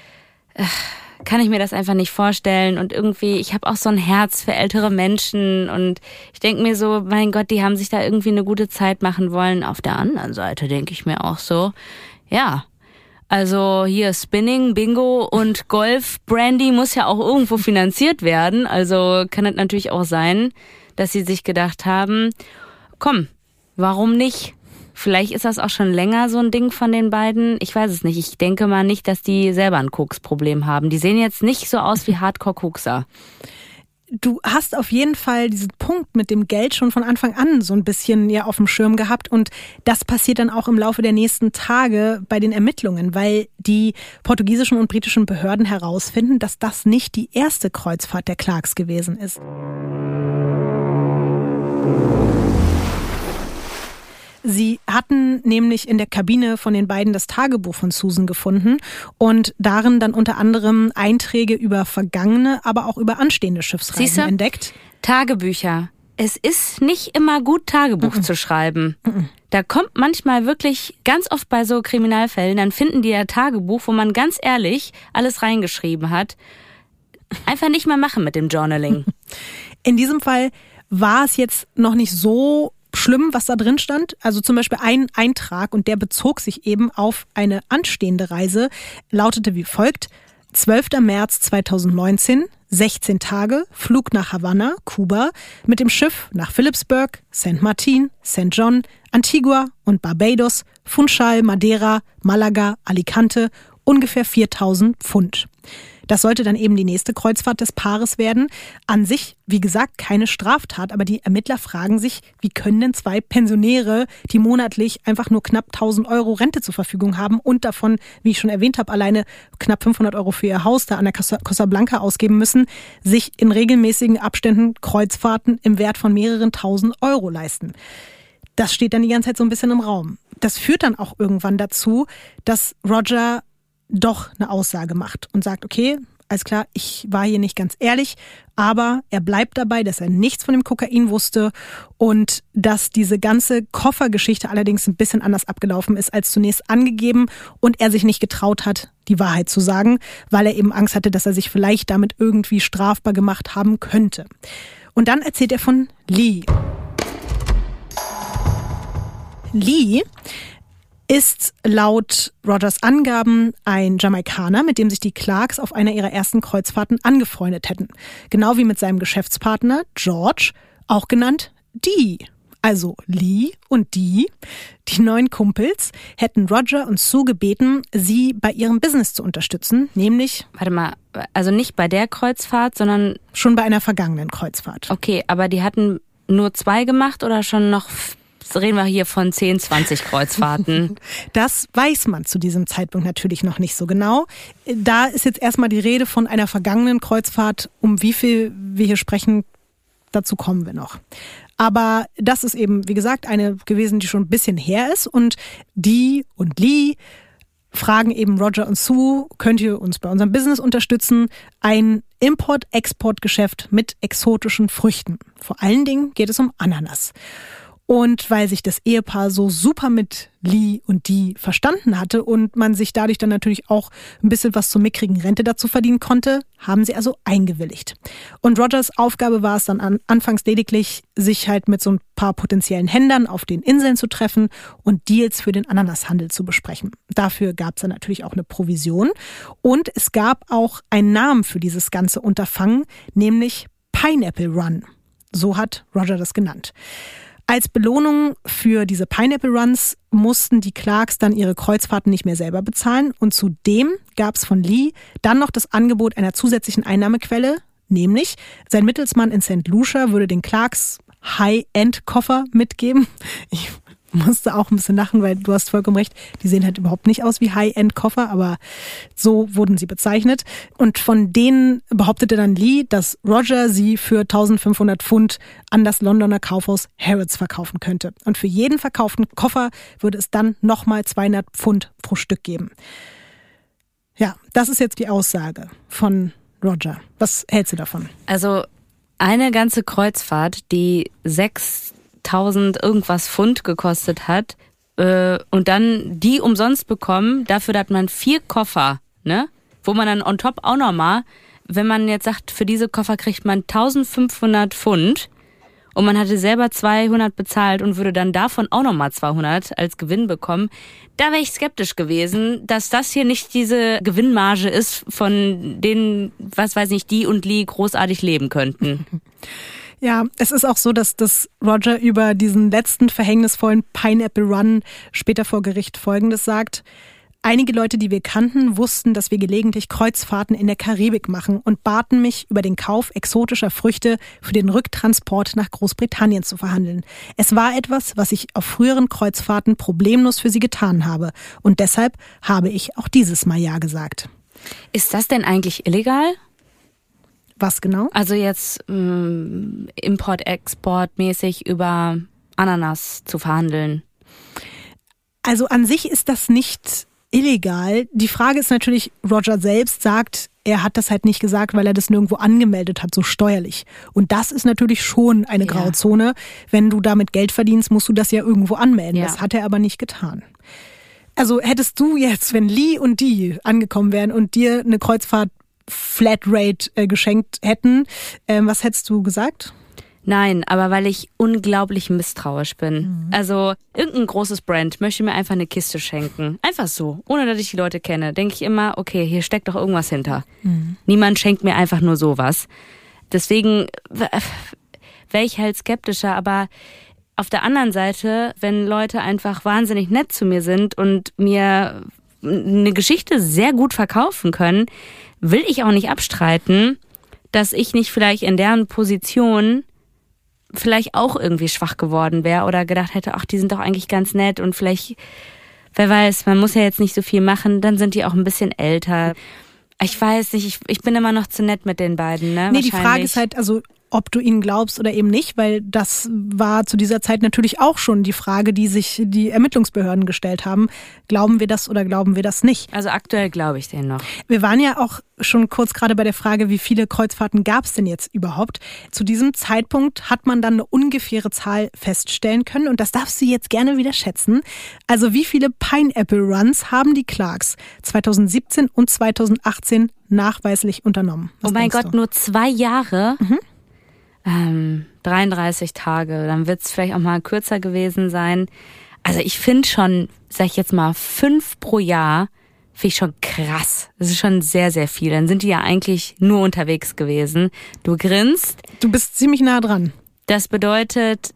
kann ich mir das einfach nicht vorstellen. Und irgendwie, ich habe auch so ein Herz für ältere Menschen und ich denke mir so, mein Gott, die haben sich da irgendwie eine gute Zeit machen wollen. Auf der anderen Seite denke ich mir auch so, ja, also hier Spinning, Bingo und Golf, Brandy muss ja auch irgendwo finanziert werden. Also kann es natürlich auch sein, dass sie sich gedacht haben, komm, warum nicht? Vielleicht ist das auch schon länger so ein Ding von den beiden. Ich weiß es nicht. Ich denke mal nicht, dass die selber ein Koksproblem haben. Die sehen jetzt nicht so aus wie Hardcore-Kokser. Du hast auf jeden Fall diesen Punkt mit dem Geld schon von Anfang an so ein bisschen ja auf dem Schirm gehabt und das passiert dann auch im Laufe der nächsten Tage bei den Ermittlungen, weil die portugiesischen und britischen Behörden herausfinden, dass das nicht die erste Kreuzfahrt der Clarks gewesen ist. Sie hatten nämlich in der Kabine von den beiden das Tagebuch von Susan gefunden und darin dann unter anderem Einträge über vergangene, aber auch über anstehende Schiffsreisen entdeckt. Tagebücher. Es ist nicht immer gut, Tagebuch zu schreiben. Da kommt manchmal wirklich ganz oft bei so Kriminalfällen, dann finden die ja Tagebuch, wo man ganz ehrlich alles reingeschrieben hat. Einfach nicht mehr machen mit dem Journaling. In diesem Fall war es jetzt noch nicht so schlimm, was da drin stand. Also zum Beispiel ein Eintrag und der bezog sich eben auf eine anstehende Reise, lautete wie folgt: 12. März 2019, 16 Tage, Flug nach Havanna, Kuba, mit dem Schiff nach Philipsburg, St. Martin, St. John, Antigua und Barbados, Funchal, Madeira, Malaga, Alicante, ungefähr 4.000 Pfund. Das sollte dann eben die nächste Kreuzfahrt des Paares werden. An sich, wie gesagt, keine Straftat, aber die Ermittler fragen sich, wie können denn zwei Pensionäre, die monatlich einfach nur knapp 1.000 Euro Rente zur Verfügung haben und davon, wie ich schon erwähnt habe, alleine knapp 500 Euro für ihr Haus da an der Costa Blanca ausgeben müssen, sich in regelmäßigen Abständen Kreuzfahrten im Wert von mehreren 1.000 Euro leisten. Das steht dann die ganze Zeit so ein bisschen im Raum. Das führt dann auch irgendwann dazu, dass Roger doch eine Aussage macht und sagt, okay, alles klar, ich war hier nicht ganz ehrlich, aber er bleibt dabei, dass er nichts von dem Kokain wusste und dass diese ganze Koffergeschichte allerdings ein bisschen anders abgelaufen ist als zunächst angegeben und er sich nicht getraut hat, die Wahrheit zu sagen, weil er eben Angst hatte, dass er sich vielleicht damit irgendwie strafbar gemacht haben könnte. Und dann erzählt er von Lee. Lee ist laut Rogers Angaben ein Jamaikaner, mit dem sich die Clarks auf einer ihrer ersten Kreuzfahrten angefreundet hätten. Genau wie mit seinem Geschäftspartner George, auch genannt Dee. Also Lee und Dee, die neuen Kumpels, hätten Roger und Sue gebeten, sie bei ihrem Business zu unterstützen, nämlich... Warte mal, also nicht bei der Kreuzfahrt, sondern... Schon bei einer vergangenen Kreuzfahrt. Okay, aber die hatten nur 2 gemacht oder schon noch... Reden wir hier von 10, 20 Kreuzfahrten. Das weiß man zu diesem Zeitpunkt natürlich noch nicht so genau. Da ist jetzt erstmal die Rede von einer vergangenen Kreuzfahrt. Um wie viel wir hier sprechen, dazu kommen wir noch. Aber das ist eben, wie gesagt, eine gewesen, die schon ein bisschen her ist. Und Dee und Lee fragen eben Roger und Sue, könnt ihr uns bei unserem Business unterstützen? Ein Import-Export-Geschäft mit exotischen Früchten. Vor allen Dingen geht es um Ananas. Und weil sich das Ehepaar so super mit Lee und Dee verstanden hatte und man sich dadurch dann natürlich auch ein bisschen was zur mickrigen Rente dazu verdienen konnte, haben sie also eingewilligt. Und Rogers Aufgabe war es dann anfangs lediglich, sich halt mit so ein paar potenziellen Händlern auf den Inseln zu treffen und Deals für den Ananashandel zu besprechen. Dafür gab es dann natürlich auch eine Provision und es gab auch einen Namen für dieses ganze Unterfangen, nämlich Pineapple Run. So hat Roger das genannt. Als Belohnung für diese Pineapple Runs mussten die Clarks dann ihre Kreuzfahrten nicht mehr selber bezahlen und zudem gab es von Lee dann noch das Angebot einer zusätzlichen Einnahmequelle, nämlich sein Mittelsmann in St. Lucia würde den Clarks High-End-Koffer mitgeben. Ich musste auch ein bisschen lachen, weil du hast vollkommen recht, die sehen halt überhaupt nicht aus wie High-End-Koffer, aber so wurden sie bezeichnet. Und von denen behauptete dann Lee, dass Roger sie für 1.500 Pfund an das Londoner Kaufhaus Harrods verkaufen könnte. Und für jeden verkauften Koffer würde es dann nochmal 200 Pfund pro Stück geben. Ja, das ist jetzt die Aussage von Roger. Was hältst du davon? Also eine ganze Kreuzfahrt, die 6.000 irgendwas Pfund gekostet hat und dann die umsonst bekommen, dafür hat man 4 Koffer, ne? Wo man dann on top auch nochmal, wenn man jetzt sagt, für diese Koffer kriegt man 1.500 Pfund und man hatte selber 200 bezahlt und würde dann davon auch nochmal 200 als Gewinn bekommen, da wäre ich skeptisch gewesen, dass das hier nicht diese Gewinnmarge ist, von denen, was weiß ich, Dee und Lee großartig leben könnten. Ja, es ist auch so, dass Roger über diesen letzten verhängnisvollen Pineapple Run später vor Gericht Folgendes sagt. Einige Leute, die wir kannten, wussten, dass wir gelegentlich Kreuzfahrten in der Karibik machen und baten mich, über den Kauf exotischer Früchte für den Rücktransport nach Großbritannien zu verhandeln. Es war etwas, was ich auf früheren Kreuzfahrten problemlos für sie getan habe. Und deshalb habe ich auch dieses Mal Ja gesagt. Ist das denn eigentlich illegal? Was genau? Also jetzt Import-Export-mäßig über Ananas zu verhandeln. Also an sich ist das nicht illegal. Die Frage ist natürlich, Roger selbst sagt, er hat das halt nicht gesagt, weil er das nirgendwo angemeldet hat, so steuerlich. Und das ist natürlich schon eine Grauzone. Wenn du damit Geld verdienst, musst du das ja irgendwo anmelden. Ja. Das hat er aber nicht getan. Also hättest du jetzt, wenn Lee und Dee angekommen wären und dir eine Kreuzfahrt Flatrate geschenkt hätten, was hättest du gesagt? Nein, aber weil ich unglaublich misstrauisch bin. Also irgendein großes Brand möchte mir einfach eine Kiste schenken. Einfach so, ohne dass ich die Leute kenne. Denke ich immer, okay, hier steckt doch irgendwas hinter. Niemand schenkt mir einfach nur sowas. Deswegen wäre ich halt skeptischer, aber auf der anderen Seite, wenn Leute einfach wahnsinnig nett zu mir sind und mir eine Geschichte sehr gut verkaufen können, will ich auch nicht abstreiten, dass ich nicht vielleicht in deren Position vielleicht auch irgendwie schwach geworden wäre oder gedacht hätte, ach, die sind doch eigentlich ganz nett und vielleicht, wer weiß, man muss ja jetzt nicht so viel machen, dann sind die auch ein bisschen älter. Ich weiß nicht, ich bin immer noch zu nett mit den beiden, ne? Nee, die Frage ist halt, also ob du ihnen glaubst oder eben nicht, weil das war zu dieser Zeit natürlich auch schon die Frage, die sich die Ermittlungsbehörden gestellt haben. Glauben wir das oder glauben wir das nicht? Also aktuell glaube ich denen noch. Wir waren ja auch schon kurz gerade bei der Frage, wie viele Kreuzfahrten gab es denn jetzt überhaupt? Zu diesem Zeitpunkt hat man dann eine ungefähre Zahl feststellen können und das darfst du jetzt gerne wieder schätzen. Also wie viele Pineapple Runs haben die Clarks 2017 und 2018 nachweislich unternommen? Was mein Gott, nur 2 Jahre? 33 Tage, dann wird es vielleicht auch mal kürzer gewesen sein. Also ich finde schon, sag ich jetzt mal, 5 pro Jahr, finde ich schon krass. Das ist schon sehr, sehr viel. Dann sind die ja eigentlich nur unterwegs gewesen. Du grinst. Du bist ziemlich nah dran. Das bedeutet...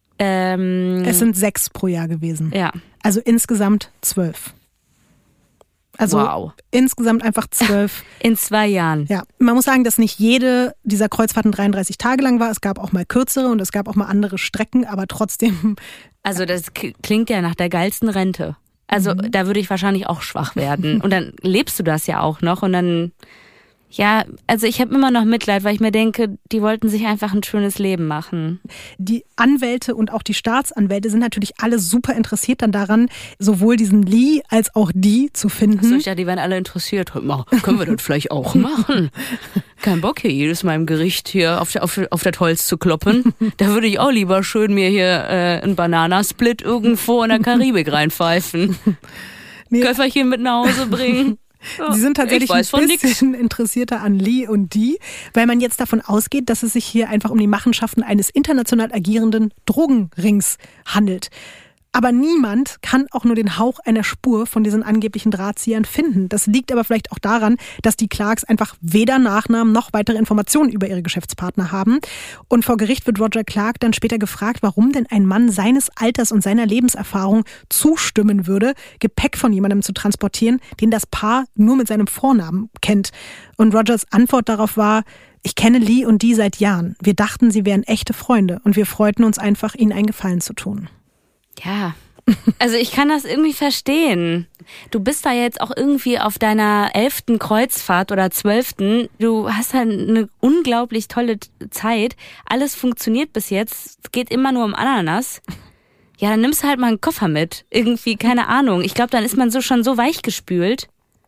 es sind 6 pro Jahr gewesen. Ja. Also insgesamt 12. Also wow. Insgesamt einfach 12. In 2 Jahren. Ja, man muss sagen, dass nicht jede dieser Kreuzfahrten 33 Tage lang war. Es gab auch mal kürzere und es gab auch mal andere Strecken, aber trotzdem. Also das klingt ja nach der geilsten Rente. Also da würde ich wahrscheinlich auch schwach werden. Und dann lebst du das ja auch noch und dann... Ja, also ich habe immer noch Mitleid, weil ich mir denke, die wollten sich einfach ein schönes Leben machen. Die Anwälte und auch die Staatsanwälte sind natürlich alle super interessiert dann daran, sowohl diesen Lee als auch die zu finden. Achso, ich dachte, die werden alle interessiert. Können wir das vielleicht auch machen? Kein Bock hier jedes Mal im Gericht hier auf das Holz zu kloppen. Da würde ich auch lieber schön mir hier einen Bananasplit irgendwo in der Karibik reinpfeifen. Köfferchen mit nach Hause bringen. Sie sind tatsächlich ein bisschen interessierter an Lee und die, weil man jetzt davon ausgeht, dass es sich hier einfach um die Machenschaften eines international agierenden Drogenrings handelt. Aber niemand kann auch nur den Hauch einer Spur von diesen angeblichen Drahtziehern finden. Das liegt aber vielleicht auch daran, dass die Clarks einfach weder Nachnamen noch weitere Informationen über ihre Geschäftspartner haben. Und vor Gericht wird Roger Clark dann später gefragt, warum denn ein Mann seines Alters und seiner Lebenserfahrung zustimmen würde, Gepäck von jemandem zu transportieren, den das Paar nur mit seinem Vornamen kennt. Und Rogers Antwort darauf war: Ich kenne Lee und die seit Jahren. Wir dachten, sie wären echte Freunde und wir freuten uns einfach, ihnen einen Gefallen zu tun. Ja, also ich kann das irgendwie verstehen. Du bist da jetzt auch irgendwie auf deiner 11. Kreuzfahrt oder 12. Du hast halt eine unglaublich tolle Zeit. Alles funktioniert bis jetzt. Es geht immer nur um Ananas. Ja, dann nimmst du halt mal einen Koffer mit. Irgendwie, keine Ahnung. Ich glaube, dann ist man schon so weichgespült.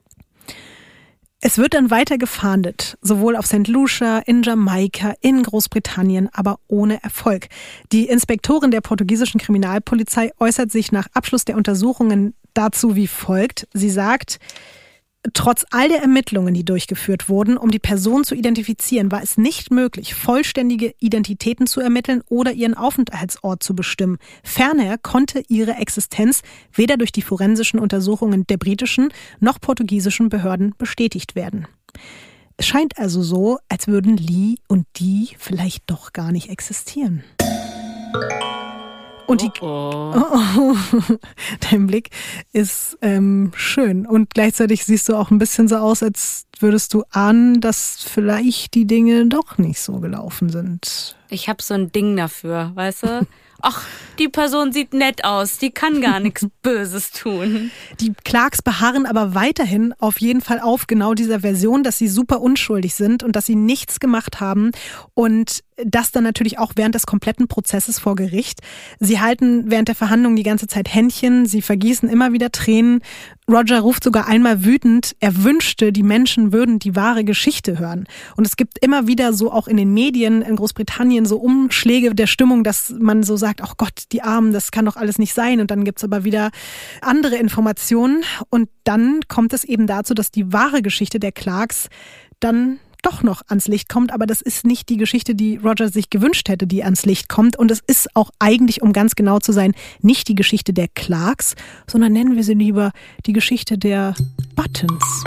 Es wird dann weiter gefahndet, sowohl auf St. Lucia, in Jamaika, in Großbritannien, aber ohne Erfolg. Die Inspektorin der portugiesischen Kriminalpolizei äußert sich nach Abschluss der Untersuchungen dazu wie folgt. Sie sagt: Trotz all der Ermittlungen, die durchgeführt wurden, um die Person zu identifizieren, war es nicht möglich, vollständige Identitäten zu ermitteln oder ihren Aufenthaltsort zu bestimmen. Ferner konnte ihre Existenz weder durch die forensischen Untersuchungen der britischen noch portugiesischen Behörden bestätigt werden. Es scheint also so, als würden Lee und die vielleicht doch gar nicht existieren. Und dein Blick ist schön und gleichzeitig siehst du auch ein bisschen so aus, als würdest du ahnen, dass vielleicht die Dinge doch nicht so gelaufen sind. Ich habe so ein Ding dafür, weißt du? Ach, die Person sieht nett aus, die kann gar nichts Böses tun. Die Clarks beharren aber weiterhin auf jeden Fall auf genau dieser Version, dass sie super unschuldig sind und dass sie nichts gemacht haben und das dann natürlich auch während des kompletten Prozesses vor Gericht. Sie halten während der Verhandlungen die ganze Zeit Händchen, sie vergießen immer wieder Tränen. Roger ruft sogar einmal wütend, er wünschte, die Menschen würden die wahre Geschichte hören. Und es gibt immer wieder so auch in den Medien in Großbritannien so Umschläge der Stimmung, dass man so sagt, ach Gott, die Armen, das kann doch alles nicht sein. Und dann gibt's aber wieder andere Informationen. Und dann kommt es eben dazu, dass die wahre Geschichte der Clarks dann doch noch ans Licht kommt, aber das ist nicht die Geschichte, die Roger sich gewünscht hätte, die ans Licht kommt. Und es ist auch eigentlich, um ganz genau zu sein, nicht die Geschichte der Clarks, sondern nennen wir sie lieber die Geschichte der Buttons.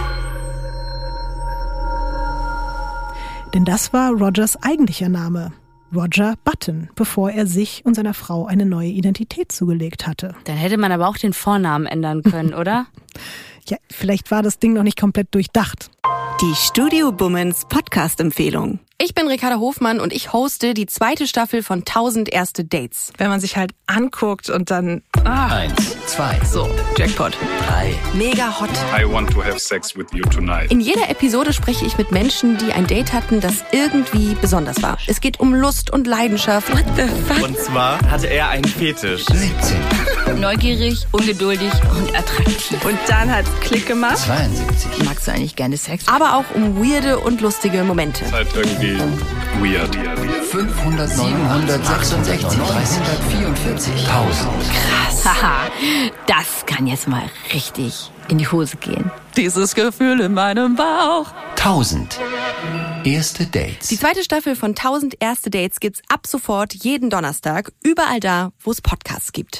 Denn das war Rogers eigentlicher Name. Roger Button, bevor er sich und seiner Frau eine neue Identität zugelegt hatte. Dann hätte man aber auch den Vornamen ändern können, oder? Ja, vielleicht war das Ding noch nicht komplett durchdacht. Die Studio Bummens Podcast-Empfehlung. Ich bin Ricarda Hofmann und ich hoste die 2. Staffel von 1000 erste Dates. Wenn man sich halt anguckt und dann... 1, 2, So, Jackpot. 3. Mega hot. I want to have sex with you tonight. In jeder Episode spreche ich mit Menschen, die ein Date hatten, das irgendwie besonders war. Es geht um Lust und Leidenschaft. What the fuck? Und zwar hatte er einen Fetisch. 17. Neugierig, ungeduldig und attraktiv. Und dann hat's Klick gemacht. 72. Magst du eigentlich gerne Sex? Aber auch um weirde und lustige Momente. Ist halt irgendwie weird. 500, 766, 344, 1000. Krass. Haha, das kann jetzt mal richtig in die Hose gehen. Dieses Gefühl in meinem Bauch. 1000. Erste Dates. Die 2. Staffel von 1000 erste Dates gibt's ab sofort jeden Donnerstag, überall da, wo es Podcasts gibt.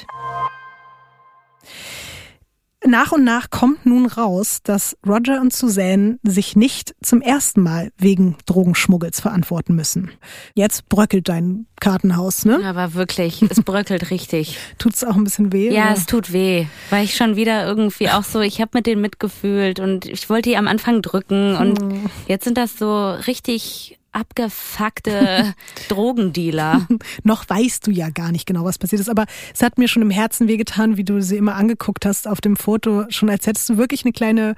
Nach und nach kommt nun raus, dass Roger und Suzanne sich nicht zum ersten Mal wegen Drogenschmuggels verantworten müssen. Jetzt bröckelt dein Kartenhaus, ne? Aber wirklich, es bröckelt richtig. Tut's auch ein bisschen weh? Ja, oder? es tut weh, weil ich schon wieder irgendwie auch so, ich habe mit denen mitgefühlt und ich wollte die am Anfang drücken und jetzt sind das so richtig abgefuckte Drogendealer. Noch weißt du ja gar nicht genau, was passiert ist, aber es hat mir schon im Herzen wehgetan, wie du sie immer angeguckt hast auf dem Foto, schon als hättest du wirklich eine kleine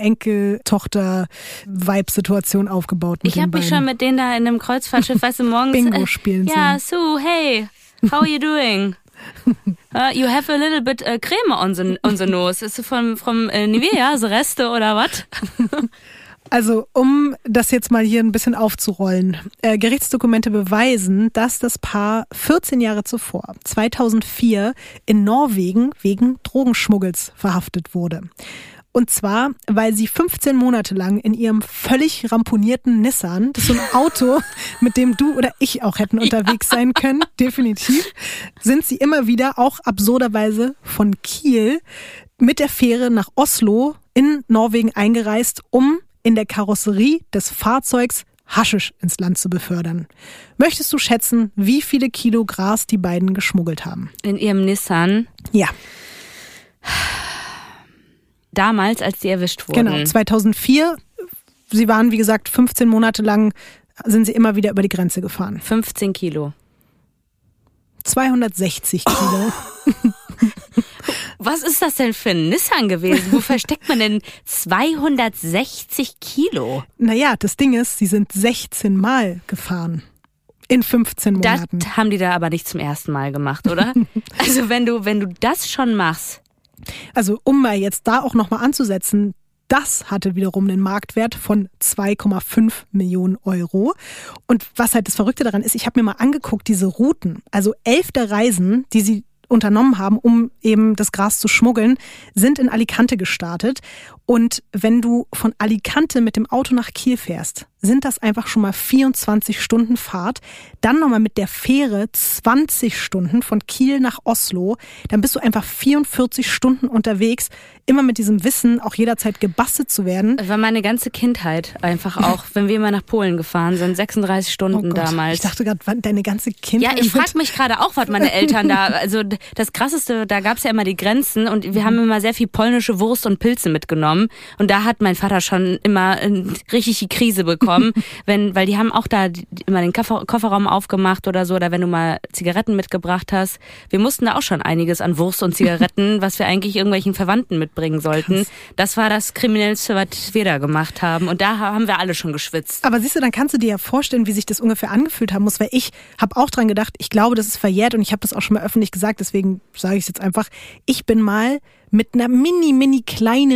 Enkel-Tochter-Vibe-Situation aufgebaut mit Ich habe mich schon mit denen da in einem Kreuzfahrtschiff, weißt du, morgens Bingo spielen ja, Sue, hey, how are you doing? You have a little bit Creme on the nose. Ist from Nivea, the Reste oder was? Also, um das jetzt mal hier ein bisschen aufzurollen. Gerichtsdokumente beweisen, dass das Paar 14 Jahre zuvor, 2004, in Norwegen wegen Drogenschmuggels verhaftet wurde. Und zwar, weil sie 15 Monate lang in ihrem völlig ramponierten Nissan, das ist so ein Auto, mit dem du oder ich auch hätten unterwegs sein können, definitiv, sind sie immer wieder, auch absurderweise von Kiel, mit der Fähre nach Oslo in Norwegen eingereist, um in der Karosserie des Fahrzeugs Haschisch ins Land zu befördern. Möchtest du schätzen, wie viele Kilo Gras die beiden geschmuggelt haben? In ihrem Nissan? Ja. Damals, als die erwischt wurden. Genau, 2004. Sie waren, wie gesagt, 15 Monate lang, sind sie immer wieder über die Grenze gefahren. 15 Kilo. 260 Kilo. Was ist das denn für ein Nissan gewesen? Wo versteckt man denn 260 Kilo? Naja, das Ding ist, sie sind 16 Mal gefahren. In 15 Monaten. Das haben die da aber nicht zum ersten Mal gemacht, oder? Also wenn du das schon machst. Also um mal jetzt da auch nochmal anzusetzen, das hatte wiederum einen Marktwert von 2,5 Millionen Euro. Und was halt das Verrückte daran ist, ich habe mir mal angeguckt, diese Routen, also 11 der Reisen, die sie unternommen haben, um eben das Gras zu schmuggeln, sind in Alicante gestartet. Und wenn du von Alicante mit dem Auto nach Kiel fährst, sind das einfach schon mal 24 Stunden Fahrt. Dann nochmal mit der Fähre 20 Stunden von Kiel nach Oslo. Dann bist du einfach 44 Stunden unterwegs, immer mit diesem Wissen, auch jederzeit gebastelt zu werden. Das war meine ganze Kindheit einfach auch, wenn wir immer nach Polen gefahren sind, 36 Stunden damals. Ich dachte gerade, deine ganze Kindheit. Ja, ich frage mich gerade auch, was meine Eltern da, also das Krasseste, da gab's ja immer die Grenzen und wir haben immer sehr viel polnische Wurst und Pilze mitgenommen und da hat mein Vater schon immer richtig die Krise bekommen, weil die haben auch da immer den Kofferraum aufgemacht oder so, oder wenn du mal Zigaretten mitgebracht hast. Wir mussten da auch schon einiges an Wurst und Zigaretten, was wir eigentlich irgendwelchen Verwandten mitbringen sollten. Krass. Das war das Kriminellste, was wir da gemacht haben und da haben wir alle schon geschwitzt. Aber siehst du, dann kannst du dir ja vorstellen, wie sich das ungefähr angefühlt haben muss, weil ich habe auch dran gedacht, ich glaube, das ist verjährt und ich habe das auch schon mal öffentlich gesagt, deswegen sage ich es jetzt einfach. Ich bin mal mit einer mini kleinen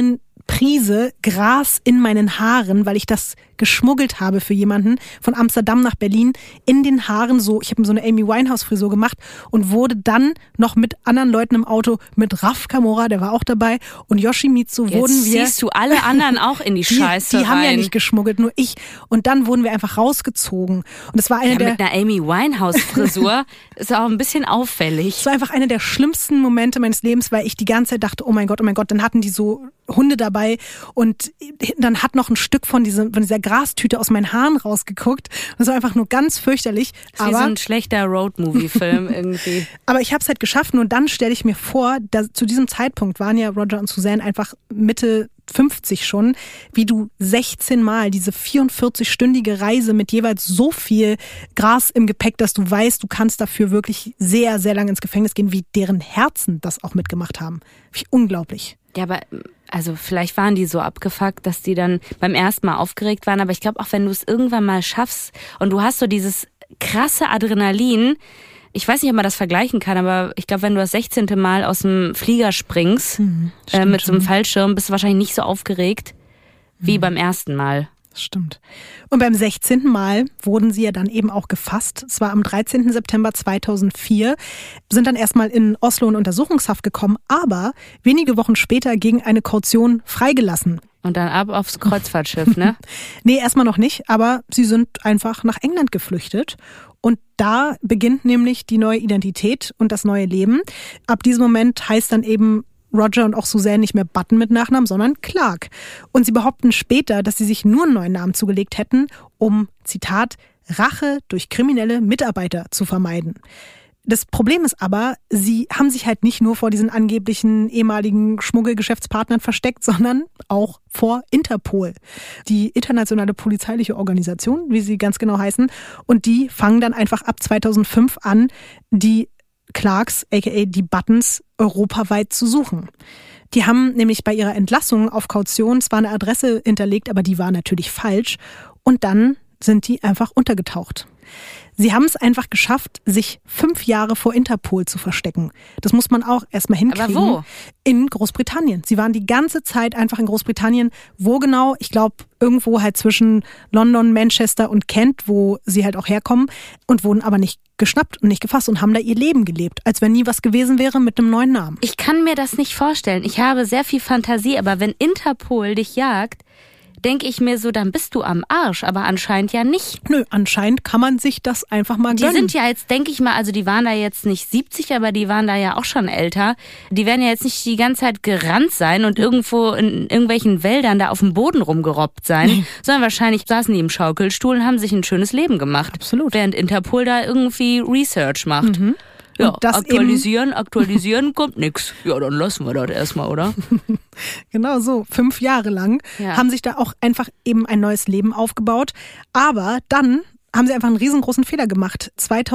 Prise Gras in meinen Haaren, weil ich das geschmuggelt habe für jemanden von Amsterdam nach Berlin in den Haaren so. Ich habe mir so eine Amy Winehouse Frisur gemacht und wurde dann noch mit anderen Leuten im Auto, mit Raf Kamora, der war auch dabei, und Yoshimitsu wurden wir. Jetzt ziehst du alle anderen auch in die Scheiße Die haben ja rein. nicht geschmuggelt, nur ich. Und dann wurden wir einfach rausgezogen. Und das war eine der... Mit einer Amy Winehouse Frisur ist auch ein bisschen auffällig. Das war einfach einer der schlimmsten Momente meines Lebens, weil ich die ganze Zeit dachte, oh mein Gott, dann hatten die so Hunde dabei und dann hat noch ein Stück von dieser Grastüte aus meinen Haaren rausgeguckt. Das war einfach nur ganz fürchterlich. Das ist wie so ein schlechter Road-Movie-Film irgendwie. Aber ich habe es halt geschafft und dann stelle ich mir vor, dass zu diesem Zeitpunkt waren ja Roger und Suzanne einfach Mitte 50 schon, wie du 16 Mal diese 44-stündige Reise mit jeweils so viel Gras im Gepäck, dass du weißt, du kannst dafür wirklich sehr, sehr lange ins Gefängnis gehen, wie deren Herzen das auch mitgemacht haben. Unglaublich. Ja, aber also vielleicht waren die so abgefuckt, dass die dann beim ersten Mal aufgeregt waren, aber ich glaube auch, wenn du es irgendwann mal schaffst und du hast so dieses krasse Adrenalin, ich weiß nicht, ob man das vergleichen kann, aber ich glaube, wenn du das 16. Mal aus dem Flieger springst, mit so einem Fallschirm, bist du wahrscheinlich nicht so aufgeregt wie beim ersten Mal. Das stimmt. Und beim 16. Mal wurden sie ja dann eben auch gefasst. Es war am 13. September 2004, sind dann erstmal in Oslo in Untersuchungshaft gekommen, aber wenige Wochen später gegen eine Kaution freigelassen. Und dann ab aufs Kreuzfahrtschiff, ne? Nee, erstmal noch nicht, aber sie sind einfach nach England geflüchtet. Und da beginnt nämlich die neue Identität und das neue Leben. Ab diesem Moment heißt dann eben Roger und auch Suzanne nicht mehr Button mit Nachnamen, sondern Clark. Und sie behaupten später, dass sie sich nur einen neuen Namen zugelegt hätten, um, Zitat, Rache durch kriminelle Mitarbeiter zu vermeiden. Das Problem ist aber, sie haben sich halt nicht nur vor diesen angeblichen ehemaligen Schmuggelgeschäftspartnern versteckt, sondern auch vor Interpol, die internationale polizeiliche Organisation, wie sie ganz genau heißen. Und die fangen dann einfach ab 2005 an, die Clarks, aka die Buttons, europaweit zu suchen. Die haben nämlich bei ihrer Entlassung auf Kaution zwar eine Adresse hinterlegt, aber die war natürlich falsch. Und dann sind die einfach untergetaucht. Sie haben es einfach geschafft, sich 5 Jahre vor Interpol zu verstecken. Das muss man auch erstmal hinkriegen. Aber wo? In Großbritannien. Sie waren die ganze Zeit einfach in Großbritannien. Wo genau? Ich glaube, irgendwo halt zwischen London, Manchester und Kent, wo sie halt auch herkommen, und wurden aber nicht geschnappt und nicht gefasst und haben da ihr Leben gelebt, als wenn nie was gewesen wäre mit einem neuen Namen. Ich kann mir das nicht vorstellen. Ich habe sehr viel Fantasie, aber wenn Interpol dich jagt, denke ich mir so, dann bist du am Arsch, aber anscheinend ja nicht. Nö, anscheinend kann man sich das einfach mal gönnen. Die sind ja jetzt, denke ich mal, also die waren da jetzt nicht 70, aber die waren da ja auch schon älter. Die werden ja jetzt nicht die ganze Zeit gerannt sein und irgendwo in irgendwelchen Wäldern da auf dem Boden rumgerobbt sein, sondern wahrscheinlich saßen die im Schaukelstuhl und haben sich ein schönes Leben gemacht. Absolut. Während Interpol da irgendwie Research macht. Mhm. Ja, aktualisieren kommt nix. Ja, dann lassen wir das erstmal, oder? Genau so, 5 Jahre lang haben sich da auch einfach eben ein neues Leben aufgebaut. Aber dann haben sie einfach einen riesengroßen Fehler gemacht.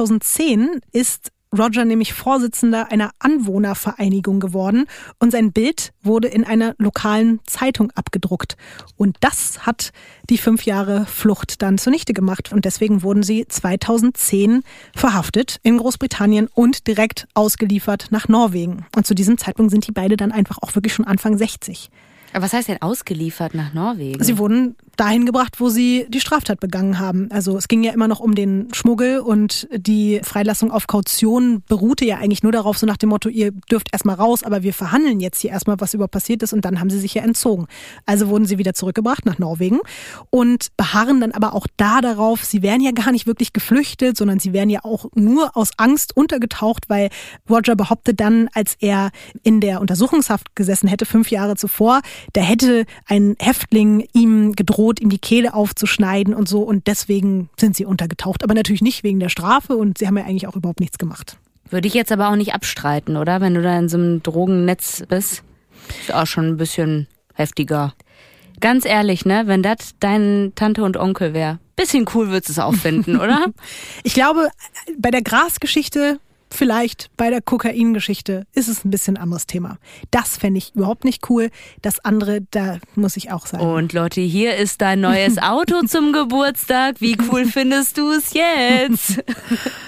2010 ist Roger nämlich Vorsitzender einer Anwohnervereinigung geworden und sein Bild wurde in einer lokalen Zeitung abgedruckt. Und das hat die 5 Jahre Flucht dann zunichte gemacht. Und deswegen wurden sie 2010 verhaftet in Großbritannien und direkt ausgeliefert nach Norwegen. Und zu diesem Zeitpunkt sind die beide dann einfach auch wirklich schon Anfang 60. Aber was heißt denn ausgeliefert nach Norwegen? Sie wurden dahin gebracht, wo sie die Straftat begangen haben. Also es ging ja immer noch um den Schmuggel und die Freilassung auf Kaution beruhte ja eigentlich nur darauf, so nach dem Motto, ihr dürft erstmal raus, aber wir verhandeln jetzt hier erstmal, was überhaupt passiert ist, und dann haben sie sich ja entzogen. Also wurden sie wieder zurückgebracht nach Norwegen und beharren dann aber auch da darauf, sie wären ja gar nicht wirklich geflüchtet, sondern sie wären ja auch nur aus Angst untergetaucht, weil Roger behauptet dann, als er in der Untersuchungshaft gesessen hätte, 5 Jahre zuvor, da hätte ein Häftling ihm gedroht, ihm die Kehle aufzuschneiden und so, und deswegen sind sie untergetaucht. Aber natürlich nicht wegen der Strafe und sie haben ja eigentlich auch überhaupt nichts gemacht. Würde ich jetzt aber auch nicht abstreiten, oder? Wenn du da in so einem Drogennetz bist, ist auch schon ein bisschen heftiger. Ganz ehrlich, ne? Wenn das dein Tante und Onkel wäre, bisschen cool würdest du es auch finden, oder? Ich glaube, bei der Grasgeschichte, vielleicht bei der Kokain-Geschichte ist es ein bisschen ein anderes Thema. Das fände ich überhaupt nicht cool. Das andere, da muss ich auch sagen. Und Lotti, hier ist dein neues Auto zum Geburtstag. Wie cool findest du es jetzt?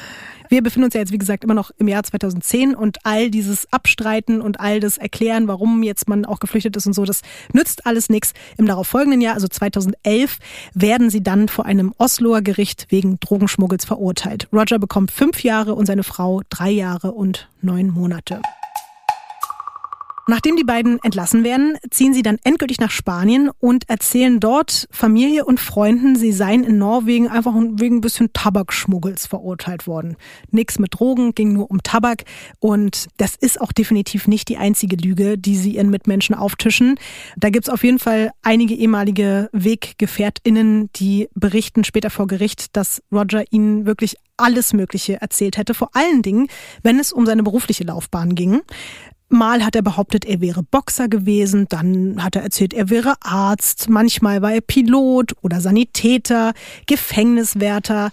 Wir befinden uns ja jetzt, wie gesagt, immer noch im Jahr 2010 und all dieses Abstreiten und all das Erklären, warum jetzt man auch geflüchtet ist und so, das nützt alles nichts. Im darauf folgenden Jahr, also 2011, werden sie dann vor einem Osloer Gericht wegen Drogenschmuggels verurteilt. Roger bekommt 5 Jahre und seine Frau 3 Jahre und 9 Monate. Nachdem die beiden entlassen werden, ziehen sie dann endgültig nach Spanien und erzählen dort Familie und Freunden, sie seien in Norwegen einfach wegen ein bisschen Tabakschmuggels verurteilt worden. Nix mit Drogen, ging nur um Tabak und das ist auch definitiv nicht die einzige Lüge, die sie ihren Mitmenschen auftischen. Da gibt's auf jeden Fall einige ehemalige WeggefährtInnen, die berichten später vor Gericht, dass Roger ihnen wirklich alles Mögliche erzählt hätte, vor allen Dingen, wenn es um seine berufliche Laufbahn ging. Mal hat er behauptet, er wäre Boxer gewesen, dann hat er erzählt, er wäre Arzt, manchmal war er Pilot oder Sanitäter, Gefängniswärter.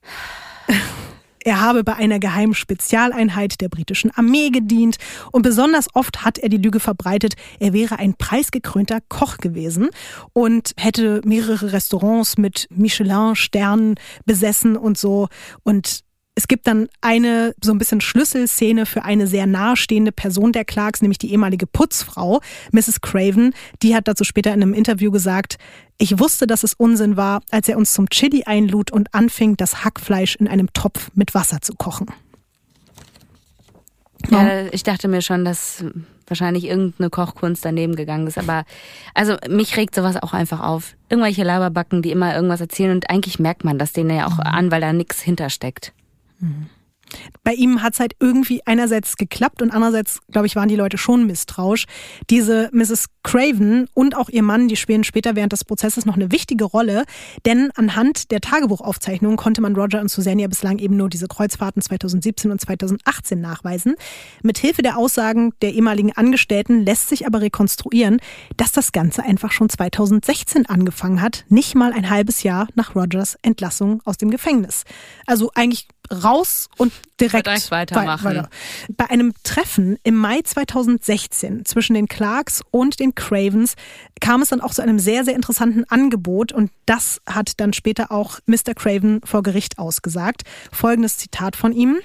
Er habe bei einer geheimen Spezialeinheit der britischen Armee gedient und besonders oft hat er die Lüge verbreitet, er wäre ein preisgekrönter Koch gewesen und hätte mehrere Restaurants mit Michelin-Sternen besessen und so. Und es gibt dann eine so ein bisschen Schlüsselszene für eine sehr nahestehende Person der Clarks, nämlich die ehemalige Putzfrau, Mrs. Craven. Die hat dazu später in einem Interview gesagt, ich wusste, dass es Unsinn war, als er uns zum Chili einlud und anfing, das Hackfleisch in einem Topf mit Wasser zu kochen. Ja, ich dachte mir schon, dass wahrscheinlich irgendeine Kochkunst daneben gegangen ist. Aber also mich regt sowas auch einfach auf. Irgendwelche Laberbacken, die immer irgendwas erzählen und eigentlich merkt man das denen ja auch an, weil da nichts hintersteckt. Bei ihm hat es halt irgendwie einerseits geklappt und andererseits, glaube ich, waren die Leute schon misstrauisch. Diese Mrs. Craven und auch ihr Mann, die spielen später während des Prozesses noch eine wichtige Rolle, denn anhand der Tagebuchaufzeichnungen konnte man Roger und Susanne ja bislang eben nur diese Kreuzfahrten 2017 und 2018 nachweisen. Mithilfe der Aussagen der ehemaligen Angestellten lässt sich aber rekonstruieren, dass das Ganze einfach schon 2016 angefangen hat, nicht mal ein halbes Jahr nach Rogers Entlassung aus dem Gefängnis. Also eigentlich raus und direkt weitermachen. Weiter. Bei einem Treffen im Mai 2016 zwischen den Clarks und den Cravens kam es dann auch zu einem sehr, sehr interessanten Angebot und das hat dann später auch Mr. Craven vor Gericht ausgesagt. Folgendes Zitat von ihm.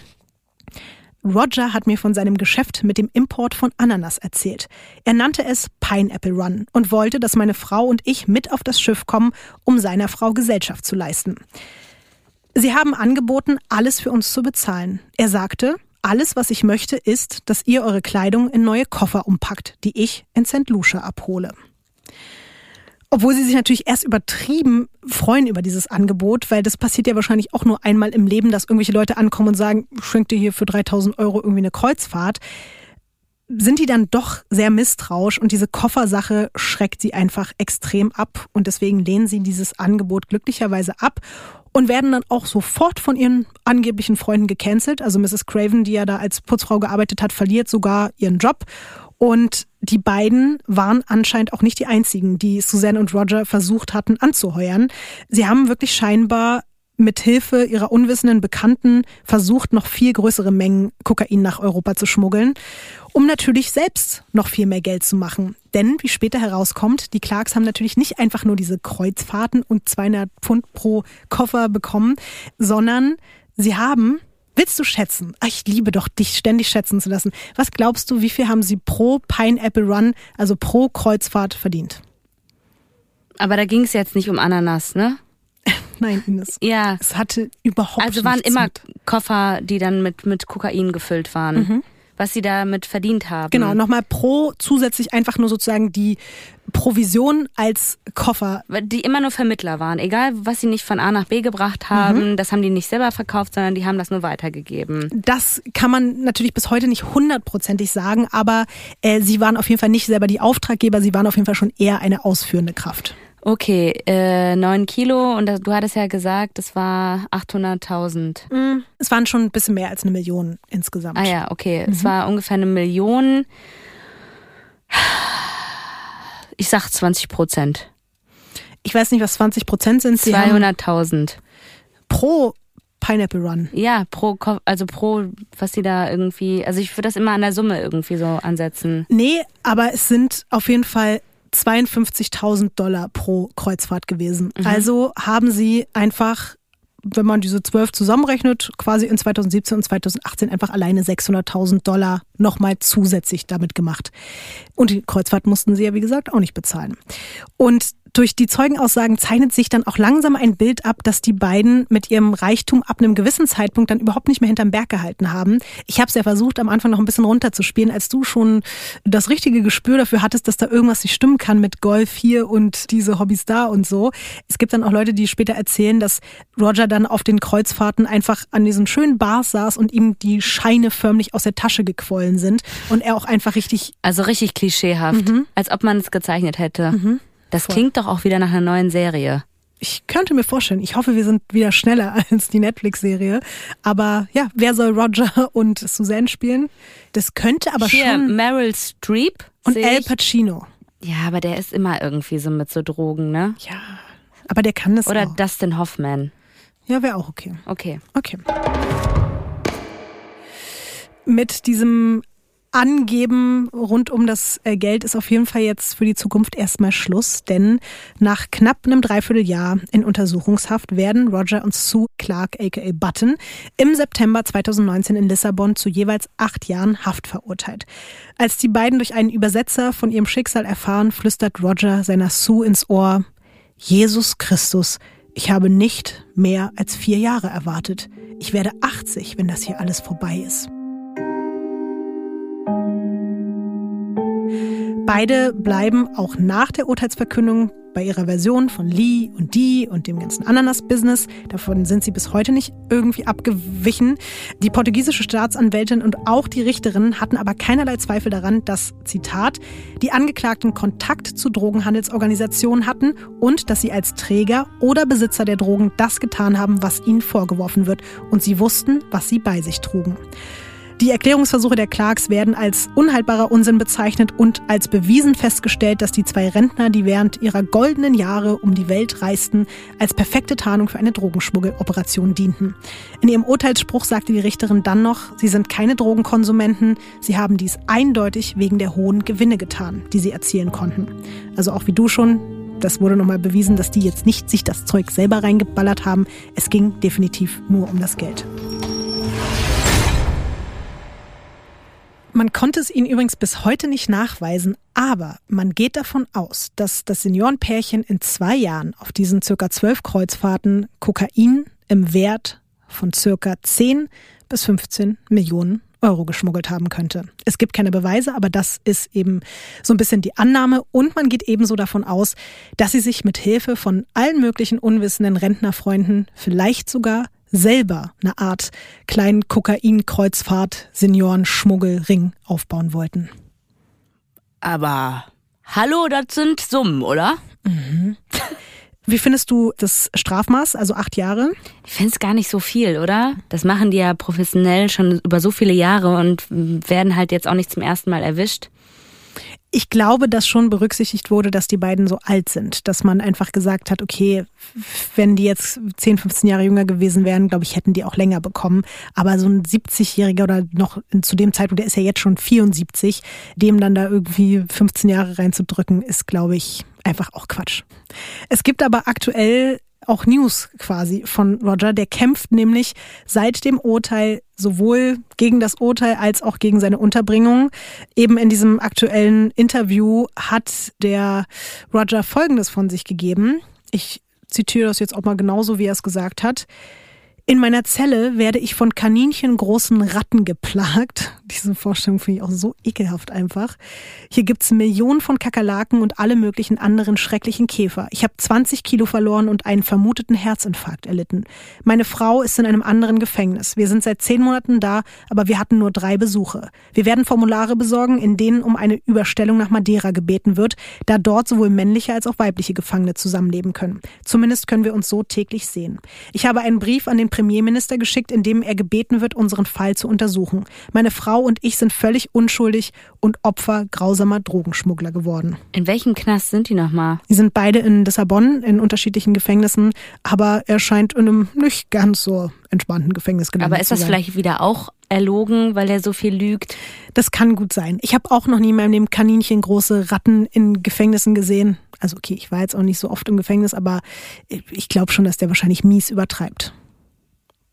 Roger hat mir von seinem Geschäft mit dem Import von Ananas erzählt. Er nannte es Pineapple Run und wollte, dass meine Frau und ich mit auf das Schiff kommen, um seiner Frau Gesellschaft zu leisten. Sie haben angeboten, alles für uns zu bezahlen. Er sagte, alles, was ich möchte, ist, dass ihr eure Kleidung in neue Koffer umpackt, die ich in St. Lucia abhole. Obwohl sie sich natürlich erst übertrieben freuen über dieses Angebot, weil das passiert ja wahrscheinlich auch nur einmal im Leben, dass irgendwelche Leute ankommen und sagen, schenk dir hier für 3.000 € irgendwie eine Kreuzfahrt, sind die dann doch sehr misstrauisch und diese Koffersache schreckt sie einfach extrem ab und deswegen lehnen sie dieses Angebot glücklicherweise ab und werden dann auch sofort von ihren angeblichen Freunden gecancelt. Also Mrs. Craven, die ja da als Putzfrau gearbeitet hat, verliert sogar ihren Job. Und die beiden waren anscheinend auch nicht die einzigen, die Susanne und Roger versucht hatten anzuheuern. Sie haben wirklich scheinbar mit Hilfe ihrer unwissenden Bekannten versucht, noch viel größere Mengen Kokain nach Europa zu schmuggeln, um natürlich selbst noch viel mehr Geld zu machen. Denn, wie später herauskommt, die Clarks haben natürlich nicht einfach nur diese Kreuzfahrten und 200 Pfund pro Koffer bekommen, sondern sie haben, willst du schätzen? Ach, ich liebe doch, dich ständig schätzen zu lassen. Was glaubst du, wie viel haben sie pro Pineapple Run, also pro Kreuzfahrt verdient? Aber da ging es jetzt nicht um Ananas, ne? Nein, Ines. Ja. Es hatte überhaupt Also waren nichts immer mit. Koffer, die dann mit Kokain gefüllt waren. Mhm. Was sie damit verdient haben. Genau, nochmal pro zusätzlich einfach nur sozusagen die Provision als Koffer. Die immer nur Vermittler waren. Egal, was sie nicht von A nach B gebracht haben, das haben die nicht selber verkauft, sondern die haben das nur weitergegeben. Das kann man natürlich bis heute nicht 100%ig sagen, aber sie waren auf jeden Fall nicht selber die Auftraggeber, sie waren auf jeden Fall schon eher eine ausführende Kraft. Okay, 9 Kilo und du hattest ja gesagt, es war 800.000. Es waren schon ein bisschen mehr als 1 Million insgesamt. Ah ja, okay. Es war ungefähr 1 Million. Ich sag 20%. Ich weiß nicht, was 20% sind. 200.000. Pro Pineapple Run. Ja, pro, was die da irgendwie, also ich würde das immer an der Summe irgendwie so ansetzen. Nee, aber es sind auf jeden Fall $52.000 pro Kreuzfahrt gewesen. Also haben sie einfach wenn man diese 12 zusammenrechnet, quasi in 2017 und 2018 einfach alleine $600.000 nochmal zusätzlich damit gemacht. Und die Kreuzfahrt mussten sie ja, wie gesagt, auch nicht bezahlen. Und durch die Zeugenaussagen zeichnet sich dann auch langsam ein Bild ab, dass die beiden mit ihrem Reichtum ab einem gewissen Zeitpunkt dann überhaupt nicht mehr hinterm Berg gehalten haben. Ich habe es ja versucht, am Anfang noch ein bisschen runterzuspielen, als du schon das richtige Gespür dafür hattest, dass da irgendwas nicht stimmen kann mit Golf hier und diese Hobbys da und so. Es gibt dann auch Leute, die später erzählen, dass Roger dann auf den Kreuzfahrten einfach an diesen schönen Bars saß und ihm die Scheine förmlich aus der Tasche gequollen sind und er auch einfach richtig... Also richtig klischeehaft, als ob man es gezeichnet hätte. Das klingt doch auch wieder nach einer neuen Serie. Ich könnte mir vorstellen, ich hoffe, wir sind wieder schneller als die Netflix-Serie. Aber ja, wer soll Roger und Suzanne spielen? Das könnte aber hier, schon... Meryl Streep und Al Pacino. Ja, aber der ist immer irgendwie so mit so Drogen, ne? Ja, aber der kann das Oder auch. Dustin Hoffman. Ja, wäre auch okay. Okay. Mit diesem Angeben rund um das Geld ist auf jeden Fall jetzt für die Zukunft erstmal Schluss, denn nach knapp einem Dreivierteljahr in Untersuchungshaft werden Roger und Sue Clark aka Button im September 2019 in Lissabon zu jeweils 8 Jahren Haft verurteilt. Als die beiden durch einen Übersetzer von ihrem Schicksal erfahren, flüstert Roger seiner Sue ins Ohr: Jesus Christus, ich habe nicht mehr als 4 Jahre erwartet. Ich werde 80, wenn das hier alles vorbei ist. Beide bleiben auch nach der Urteilsverkündung bei ihrer Version von Lee und Dee und dem ganzen Ananas-Business. Davon sind sie bis heute nicht irgendwie abgewichen. Die portugiesische Staatsanwältin und auch die Richterin hatten aber keinerlei Zweifel daran, dass, Zitat, die Angeklagten Kontakt zu Drogenhandelsorganisationen hatten und dass sie als Träger oder Besitzer der Drogen das getan haben, was ihnen vorgeworfen wird. Und sie wussten, was sie bei sich trugen. Die Erklärungsversuche der Clarks werden als unhaltbarer Unsinn bezeichnet und als bewiesen festgestellt, dass die 2 Rentner, die während ihrer goldenen Jahre um die Welt reisten, als perfekte Tarnung für eine Drogenschmuggeloperation dienten. In ihrem Urteilsspruch sagte die Richterin dann noch, sie sind keine Drogenkonsumenten, sie haben dies eindeutig wegen der hohen Gewinne getan, die sie erzielen konnten. Also auch wie du schon, das wurde nochmal bewiesen, dass die jetzt nicht sich das Zeug selber reingeballert haben. Es ging definitiv nur um das Geld. Man konnte es ihnen übrigens bis heute nicht nachweisen, aber man geht davon aus, dass das Seniorenpärchen in 2 Jahren auf diesen ca. 12 Kreuzfahrten Kokain im Wert von ca. 10 bis 15 Millionen Euro geschmuggelt haben könnte. Es gibt keine Beweise, aber das ist eben so ein bisschen die Annahme. Und man geht ebenso davon aus, dass sie sich mit Hilfe von allen möglichen unwissenden Rentnerfreunden vielleicht sogar selber eine Art kleinen Kokain-Kreuzfahrt-Senioren-Schmuggelring aufbauen wollten. Aber hallo, das sind Summen, oder? Wie findest du das Strafmaß, also 8 Jahre? Ich finde es gar nicht so viel, oder? Das machen die ja professionell schon über so viele Jahre und werden halt jetzt auch nicht zum ersten Mal erwischt. Ich glaube, dass schon berücksichtigt wurde, dass die beiden so alt sind. Dass man einfach gesagt hat, okay, wenn die jetzt 10, 15 Jahre jünger gewesen wären, glaube ich, hätten die auch länger bekommen. Aber so ein 70-Jähriger oder noch zu dem Zeitpunkt, der ist ja jetzt schon 74, dem dann da irgendwie 15 Jahre reinzudrücken, ist, glaube ich, einfach auch Quatsch. Es gibt aber aktuell auch News quasi von Roger. Der kämpft nämlich seit dem Urteil sowohl gegen das Urteil als auch gegen seine Unterbringung. Eben in diesem aktuellen Interview hat der Roger Folgendes von sich gegeben. Ich zitiere das jetzt auch mal genauso, wie er es gesagt hat. In meiner Zelle werde ich von kaninchengroßen Ratten geplagt. Diese Vorstellung finde ich auch so ekelhaft einfach. Hier gibt's Millionen von Kakerlaken und alle möglichen anderen schrecklichen Käfer. Ich habe 20 Kilo verloren und einen vermuteten Herzinfarkt erlitten. Meine Frau ist in einem anderen Gefängnis. Wir sind seit 10 Monaten da, aber wir hatten nur 3 Besuche. Wir werden Formulare besorgen, in denen um eine Überstellung nach Madeira gebeten wird, da dort sowohl männliche als auch weibliche Gefangene zusammenleben können. Zumindest können wir uns so täglich sehen. Ich habe einen Brief an den Premierminister geschickt, in dem er gebeten wird, unseren Fall zu untersuchen. Meine Frau und ich sind völlig unschuldig und Opfer grausamer Drogenschmuggler geworden. In welchem Knast sind die nochmal? Die sind beide in Lissabon, in unterschiedlichen Gefängnissen, aber er scheint in einem nicht ganz so entspannten Gefängnis gelandet zu sein. Aber ist das vielleicht wieder auch erlogen, weil er so viel lügt? Das kann gut sein. Ich habe auch noch nie in meinem Leben kaninchengroße Ratten in Gefängnissen gesehen. Also okay, ich war jetzt auch nicht so oft im Gefängnis, aber ich glaube schon, dass der wahrscheinlich mies übertreibt.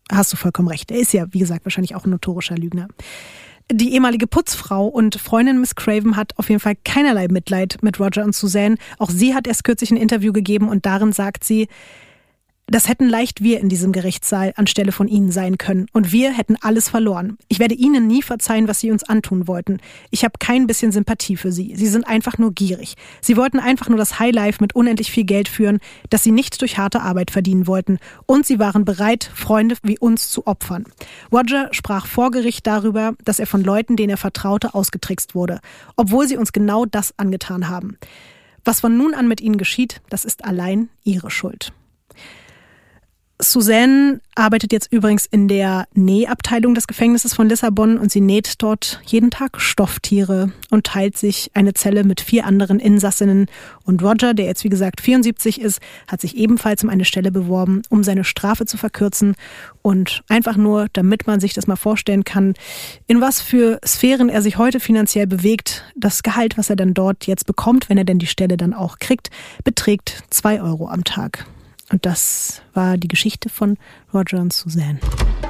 hast du vollkommen recht. Er ist ja, wie gesagt, wahrscheinlich auch ein notorischer Lügner. Die ehemalige Putzfrau und Freundin Miss Craven hat auf jeden Fall keinerlei Mitleid mit Roger und Suzanne. Auch sie hat erst kürzlich ein Interview gegeben und darin sagt sie, das hätten leicht wir in diesem Gerichtssaal anstelle von ihnen sein können. Und wir hätten alles verloren. Ich werde ihnen nie verzeihen, was sie uns antun wollten. Ich habe kein bisschen Sympathie für sie. Sie sind einfach nur gierig. Sie wollten einfach nur das Highlife mit unendlich viel Geld führen, das sie nicht durch harte Arbeit verdienen wollten. Und sie waren bereit, Freunde wie uns zu opfern. Roger sprach vor Gericht darüber, dass er von Leuten, denen er vertraute, ausgetrickst wurde. Obwohl sie uns genau das angetan haben. Was von nun an mit ihnen geschieht, das ist allein ihre Schuld. Suzanne arbeitet jetzt übrigens in der Nähabteilung des Gefängnisses von Lissabon und sie näht dort jeden Tag Stofftiere und teilt sich eine Zelle mit 4 anderen Insassinnen. Und Roger, der jetzt wie gesagt 74 ist, hat sich ebenfalls um eine Stelle beworben, um seine Strafe zu verkürzen und einfach nur, damit man sich das mal vorstellen kann, in was für Sphären er sich heute finanziell bewegt. Das Gehalt, was er dann dort jetzt bekommt, wenn er denn die Stelle dann auch kriegt, beträgt 2 Euro am Tag. Und das war die Geschichte von Roger und Suzanne.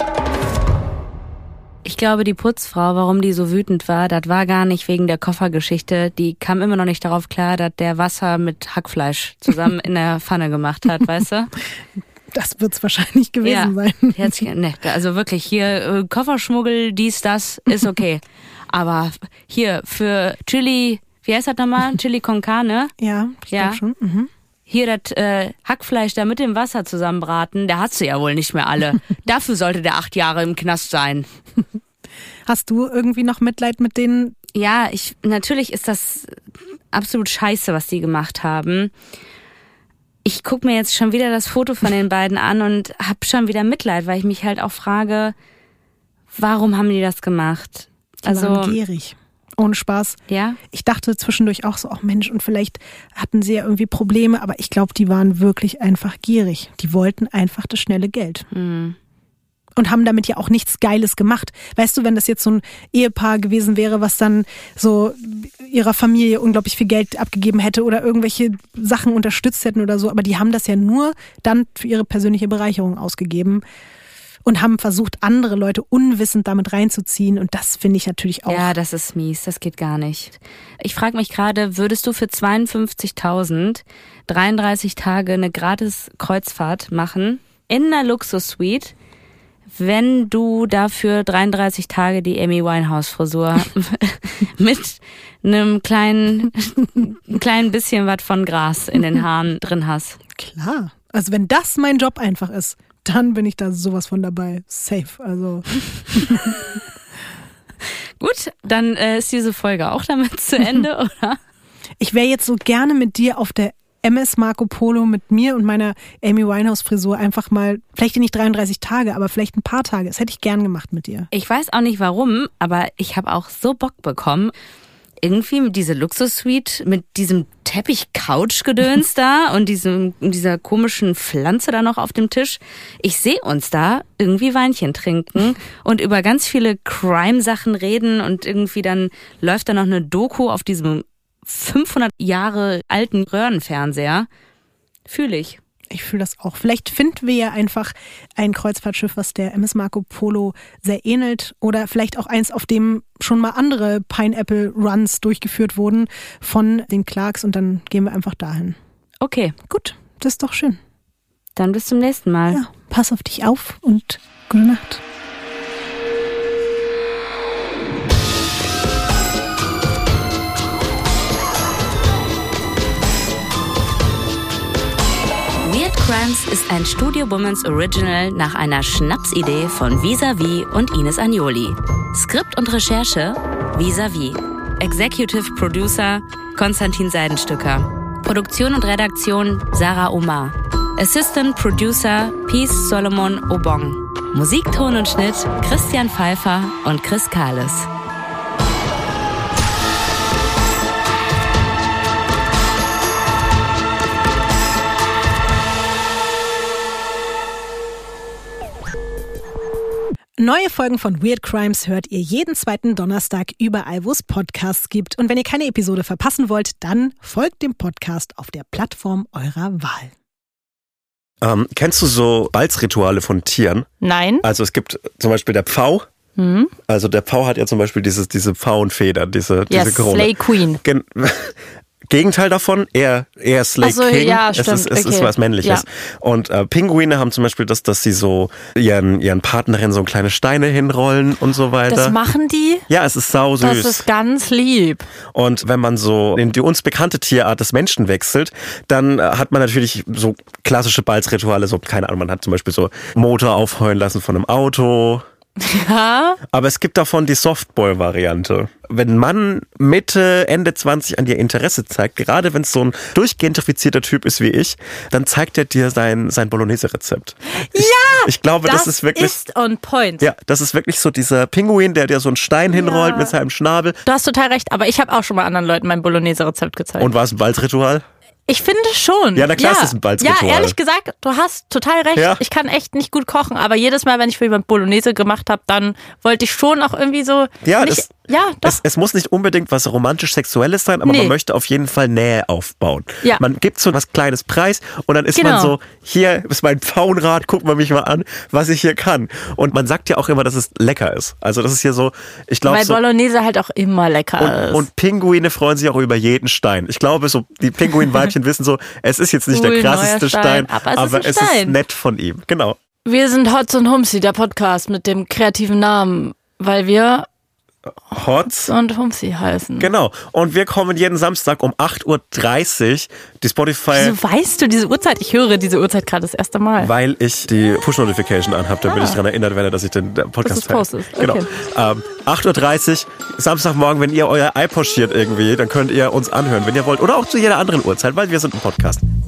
Ich glaube, die Putzfrau, warum die so wütend war, das war gar nicht wegen der Koffergeschichte. Die kam immer noch nicht darauf klar, dass der Wasser mit Hackfleisch zusammen in der Pfanne gemacht hat, weißt du? Das wird's wahrscheinlich gewesen sein. Also wirklich, hier Kofferschmuggel, dies, das, ist okay. Aber hier für Chili, wie heißt das nochmal? Chili con carne? Ja, ich glaube schon. Mhm. Hier das Hackfleisch da mit dem Wasser zusammenbraten, der hat sie ja wohl nicht mehr alle. Dafür sollte der 8 Jahre im Knast sein. Hast du irgendwie noch Mitleid mit denen? Ja, natürlich ist das absolut scheiße, was die gemacht haben. Ich gucke mir jetzt schon wieder das Foto von den beiden an und hab schon wieder Mitleid, weil ich mich halt auch frage, warum haben die das gemacht? Die waren gierig. Ohne Spaß. Ja? Ich dachte zwischendurch auch so, Mensch, und vielleicht hatten sie ja irgendwie Probleme, aber ich glaube, die waren wirklich einfach gierig. Die wollten einfach das schnelle Geld. Mhm. Und haben damit ja auch nichts Geiles gemacht. Weißt du, wenn das jetzt so ein Ehepaar gewesen wäre, was dann so ihrer Familie unglaublich viel Geld abgegeben hätte oder irgendwelche Sachen unterstützt hätten oder so, aber die haben das ja nur dann für ihre persönliche Bereicherung ausgegeben. Und haben versucht, andere Leute unwissend damit reinzuziehen. Und das finde ich natürlich auch. Ja, das ist mies. Das geht gar nicht. Ich frage mich gerade, würdest du für 52.000 33 Tage eine gratis Kreuzfahrt machen in einer Luxussuite, wenn du dafür 33 Tage die Amy Winehouse-Frisur mit einem kleinen bisschen was von Gras in den Haaren drin hast? Klar. Also wenn das mein Job einfach ist, dann bin ich da sowas von dabei. Safe, also. Gut, dann ist diese Folge auch damit zu Ende, oder? Ich wäre jetzt so gerne mit dir auf der MS Marco Polo mit mir und meiner Amy Winehouse Frisur einfach mal, vielleicht nicht 33 Tage, aber vielleicht ein paar Tage. Das hätte ich gern gemacht mit dir. Ich weiß auch nicht warum, aber ich habe auch so Bock bekommen. Irgendwie mit dieser Luxussuite, mit diesem Teppich-Couch-Gedöns da und dieser komischen Pflanze da noch auf dem Tisch. Ich sehe uns da irgendwie Weinchen trinken und über ganz viele Crime-Sachen reden und irgendwie dann läuft da noch eine Doku auf diesem 500 Jahre alten Röhrenfernseher. Fühle ich. Ich fühle das auch. Vielleicht finden wir ja einfach ein Kreuzfahrtschiff, was der MS Marco Polo sehr ähnelt. Oder vielleicht auch eins, auf dem schon mal andere Pineapple-Runs durchgeführt wurden von den Clarks. Und dann gehen wir einfach dahin. Okay. Gut, das ist doch schön. Dann bis zum nächsten Mal. Ja, pass auf dich auf und gute Nacht. Weird Crimes ist ein Studio Bummens Original nach einer Schnapsidee von Vis-a-vis und Ines Agnoli. Skript und Recherche Vis-a-vis. Executive Producer Konstantin Seidenstücker. Produktion und Redaktion Sarah Omar. Assistant Producer Peace Solomon Obong. Musik, Ton und Schnitt Christian Pfeiffer und Chris Kahles. Neue Folgen von Weird Crimes hört ihr jeden zweiten Donnerstag überall, wo es Podcasts gibt. Und wenn ihr keine Episode verpassen wollt, dann folgt dem Podcast auf der Plattform eurer Wahl. Kennst du so Balzrituale von Tieren? Nein. Also es gibt zum Beispiel der Pfau. Also der Pfau hat ja zum Beispiel diese Pfauenfedern, diese Krone. Slay Queen. Gegenteil davon, eher Slay King. Ja, es stimmt. ist was Männliches. Ja. Und Pinguine haben zum Beispiel das, dass sie so ihren Partnerinnen so kleine Steine hinrollen und so weiter. Das machen die? Ja, es ist sau süß. Das ist ganz lieb. Und wenn man so in die uns bekannte Tierart des Menschen wechselt, dann hat man natürlich so klassische Balzrituale, so keine Ahnung, man hat zum Beispiel so Motor aufheulen lassen von einem Auto. Ja. Aber es gibt davon die Softball-Variante. Wenn ein Mann Mitte, Ende 20 an dir Interesse zeigt, gerade wenn es so ein durchgentrifizierter Typ ist wie ich, dann zeigt er dir sein Bolognese-Rezept. Ich glaube, das ist wirklich... ist on point. Ja, das ist wirklich so dieser Pinguin, der dir so einen Stein hinrollt mit seinem Schnabel. Du hast total recht, aber ich habe auch schon mal anderen Leuten mein Bolognese-Rezept gezeigt. Und war es ein Balzritual? Ich finde schon. Ja, na klar, ist das ein Balzritual. Ja, ehrlich gesagt, du hast total recht. Ja. Ich kann echt nicht gut kochen, aber jedes Mal, wenn ich für jemand Bolognese gemacht habe, dann wollte ich schon auch irgendwie so... Ja, doch. Es muss nicht unbedingt was romantisch-sexuelles sein, aber man möchte auf jeden Fall Nähe aufbauen. Ja. Man gibt so was Kleines preis und dann ist man so, hier ist mein Pfauenrad, guck mal mich mal an, was ich hier kann. Und man sagt ja auch immer, dass es lecker ist. Also das ist hier so, ich glaube weil so... Bolognese halt auch immer lecker ist. Und Pinguine freuen sich auch über jeden Stein. Ich glaube, so die Pinguinweibchen wissen so, es ist jetzt nicht der krasseste Stein, aber es ist nett von ihm. Genau. Wir sind Hotz und Humsi, der Podcast mit dem kreativen Namen, weil wir Hotz und Humsi heißen. Genau. Und wir kommen jeden Samstag um 8.30 Uhr. Die Spotify... Wieso weißt du diese Uhrzeit? Ich höre diese Uhrzeit gerade das erste Mal. Weil ich die Push-Notification anhabe, damit ich daran erinnert werde, dass ich den Podcast poste. Genau. Okay. 8.30 Uhr, Samstagmorgen, wenn ihr euer iPod schiert irgendwie, dann könnt ihr uns anhören, wenn ihr wollt. Oder auch zu jeder anderen Uhrzeit, weil wir sind ein Podcast.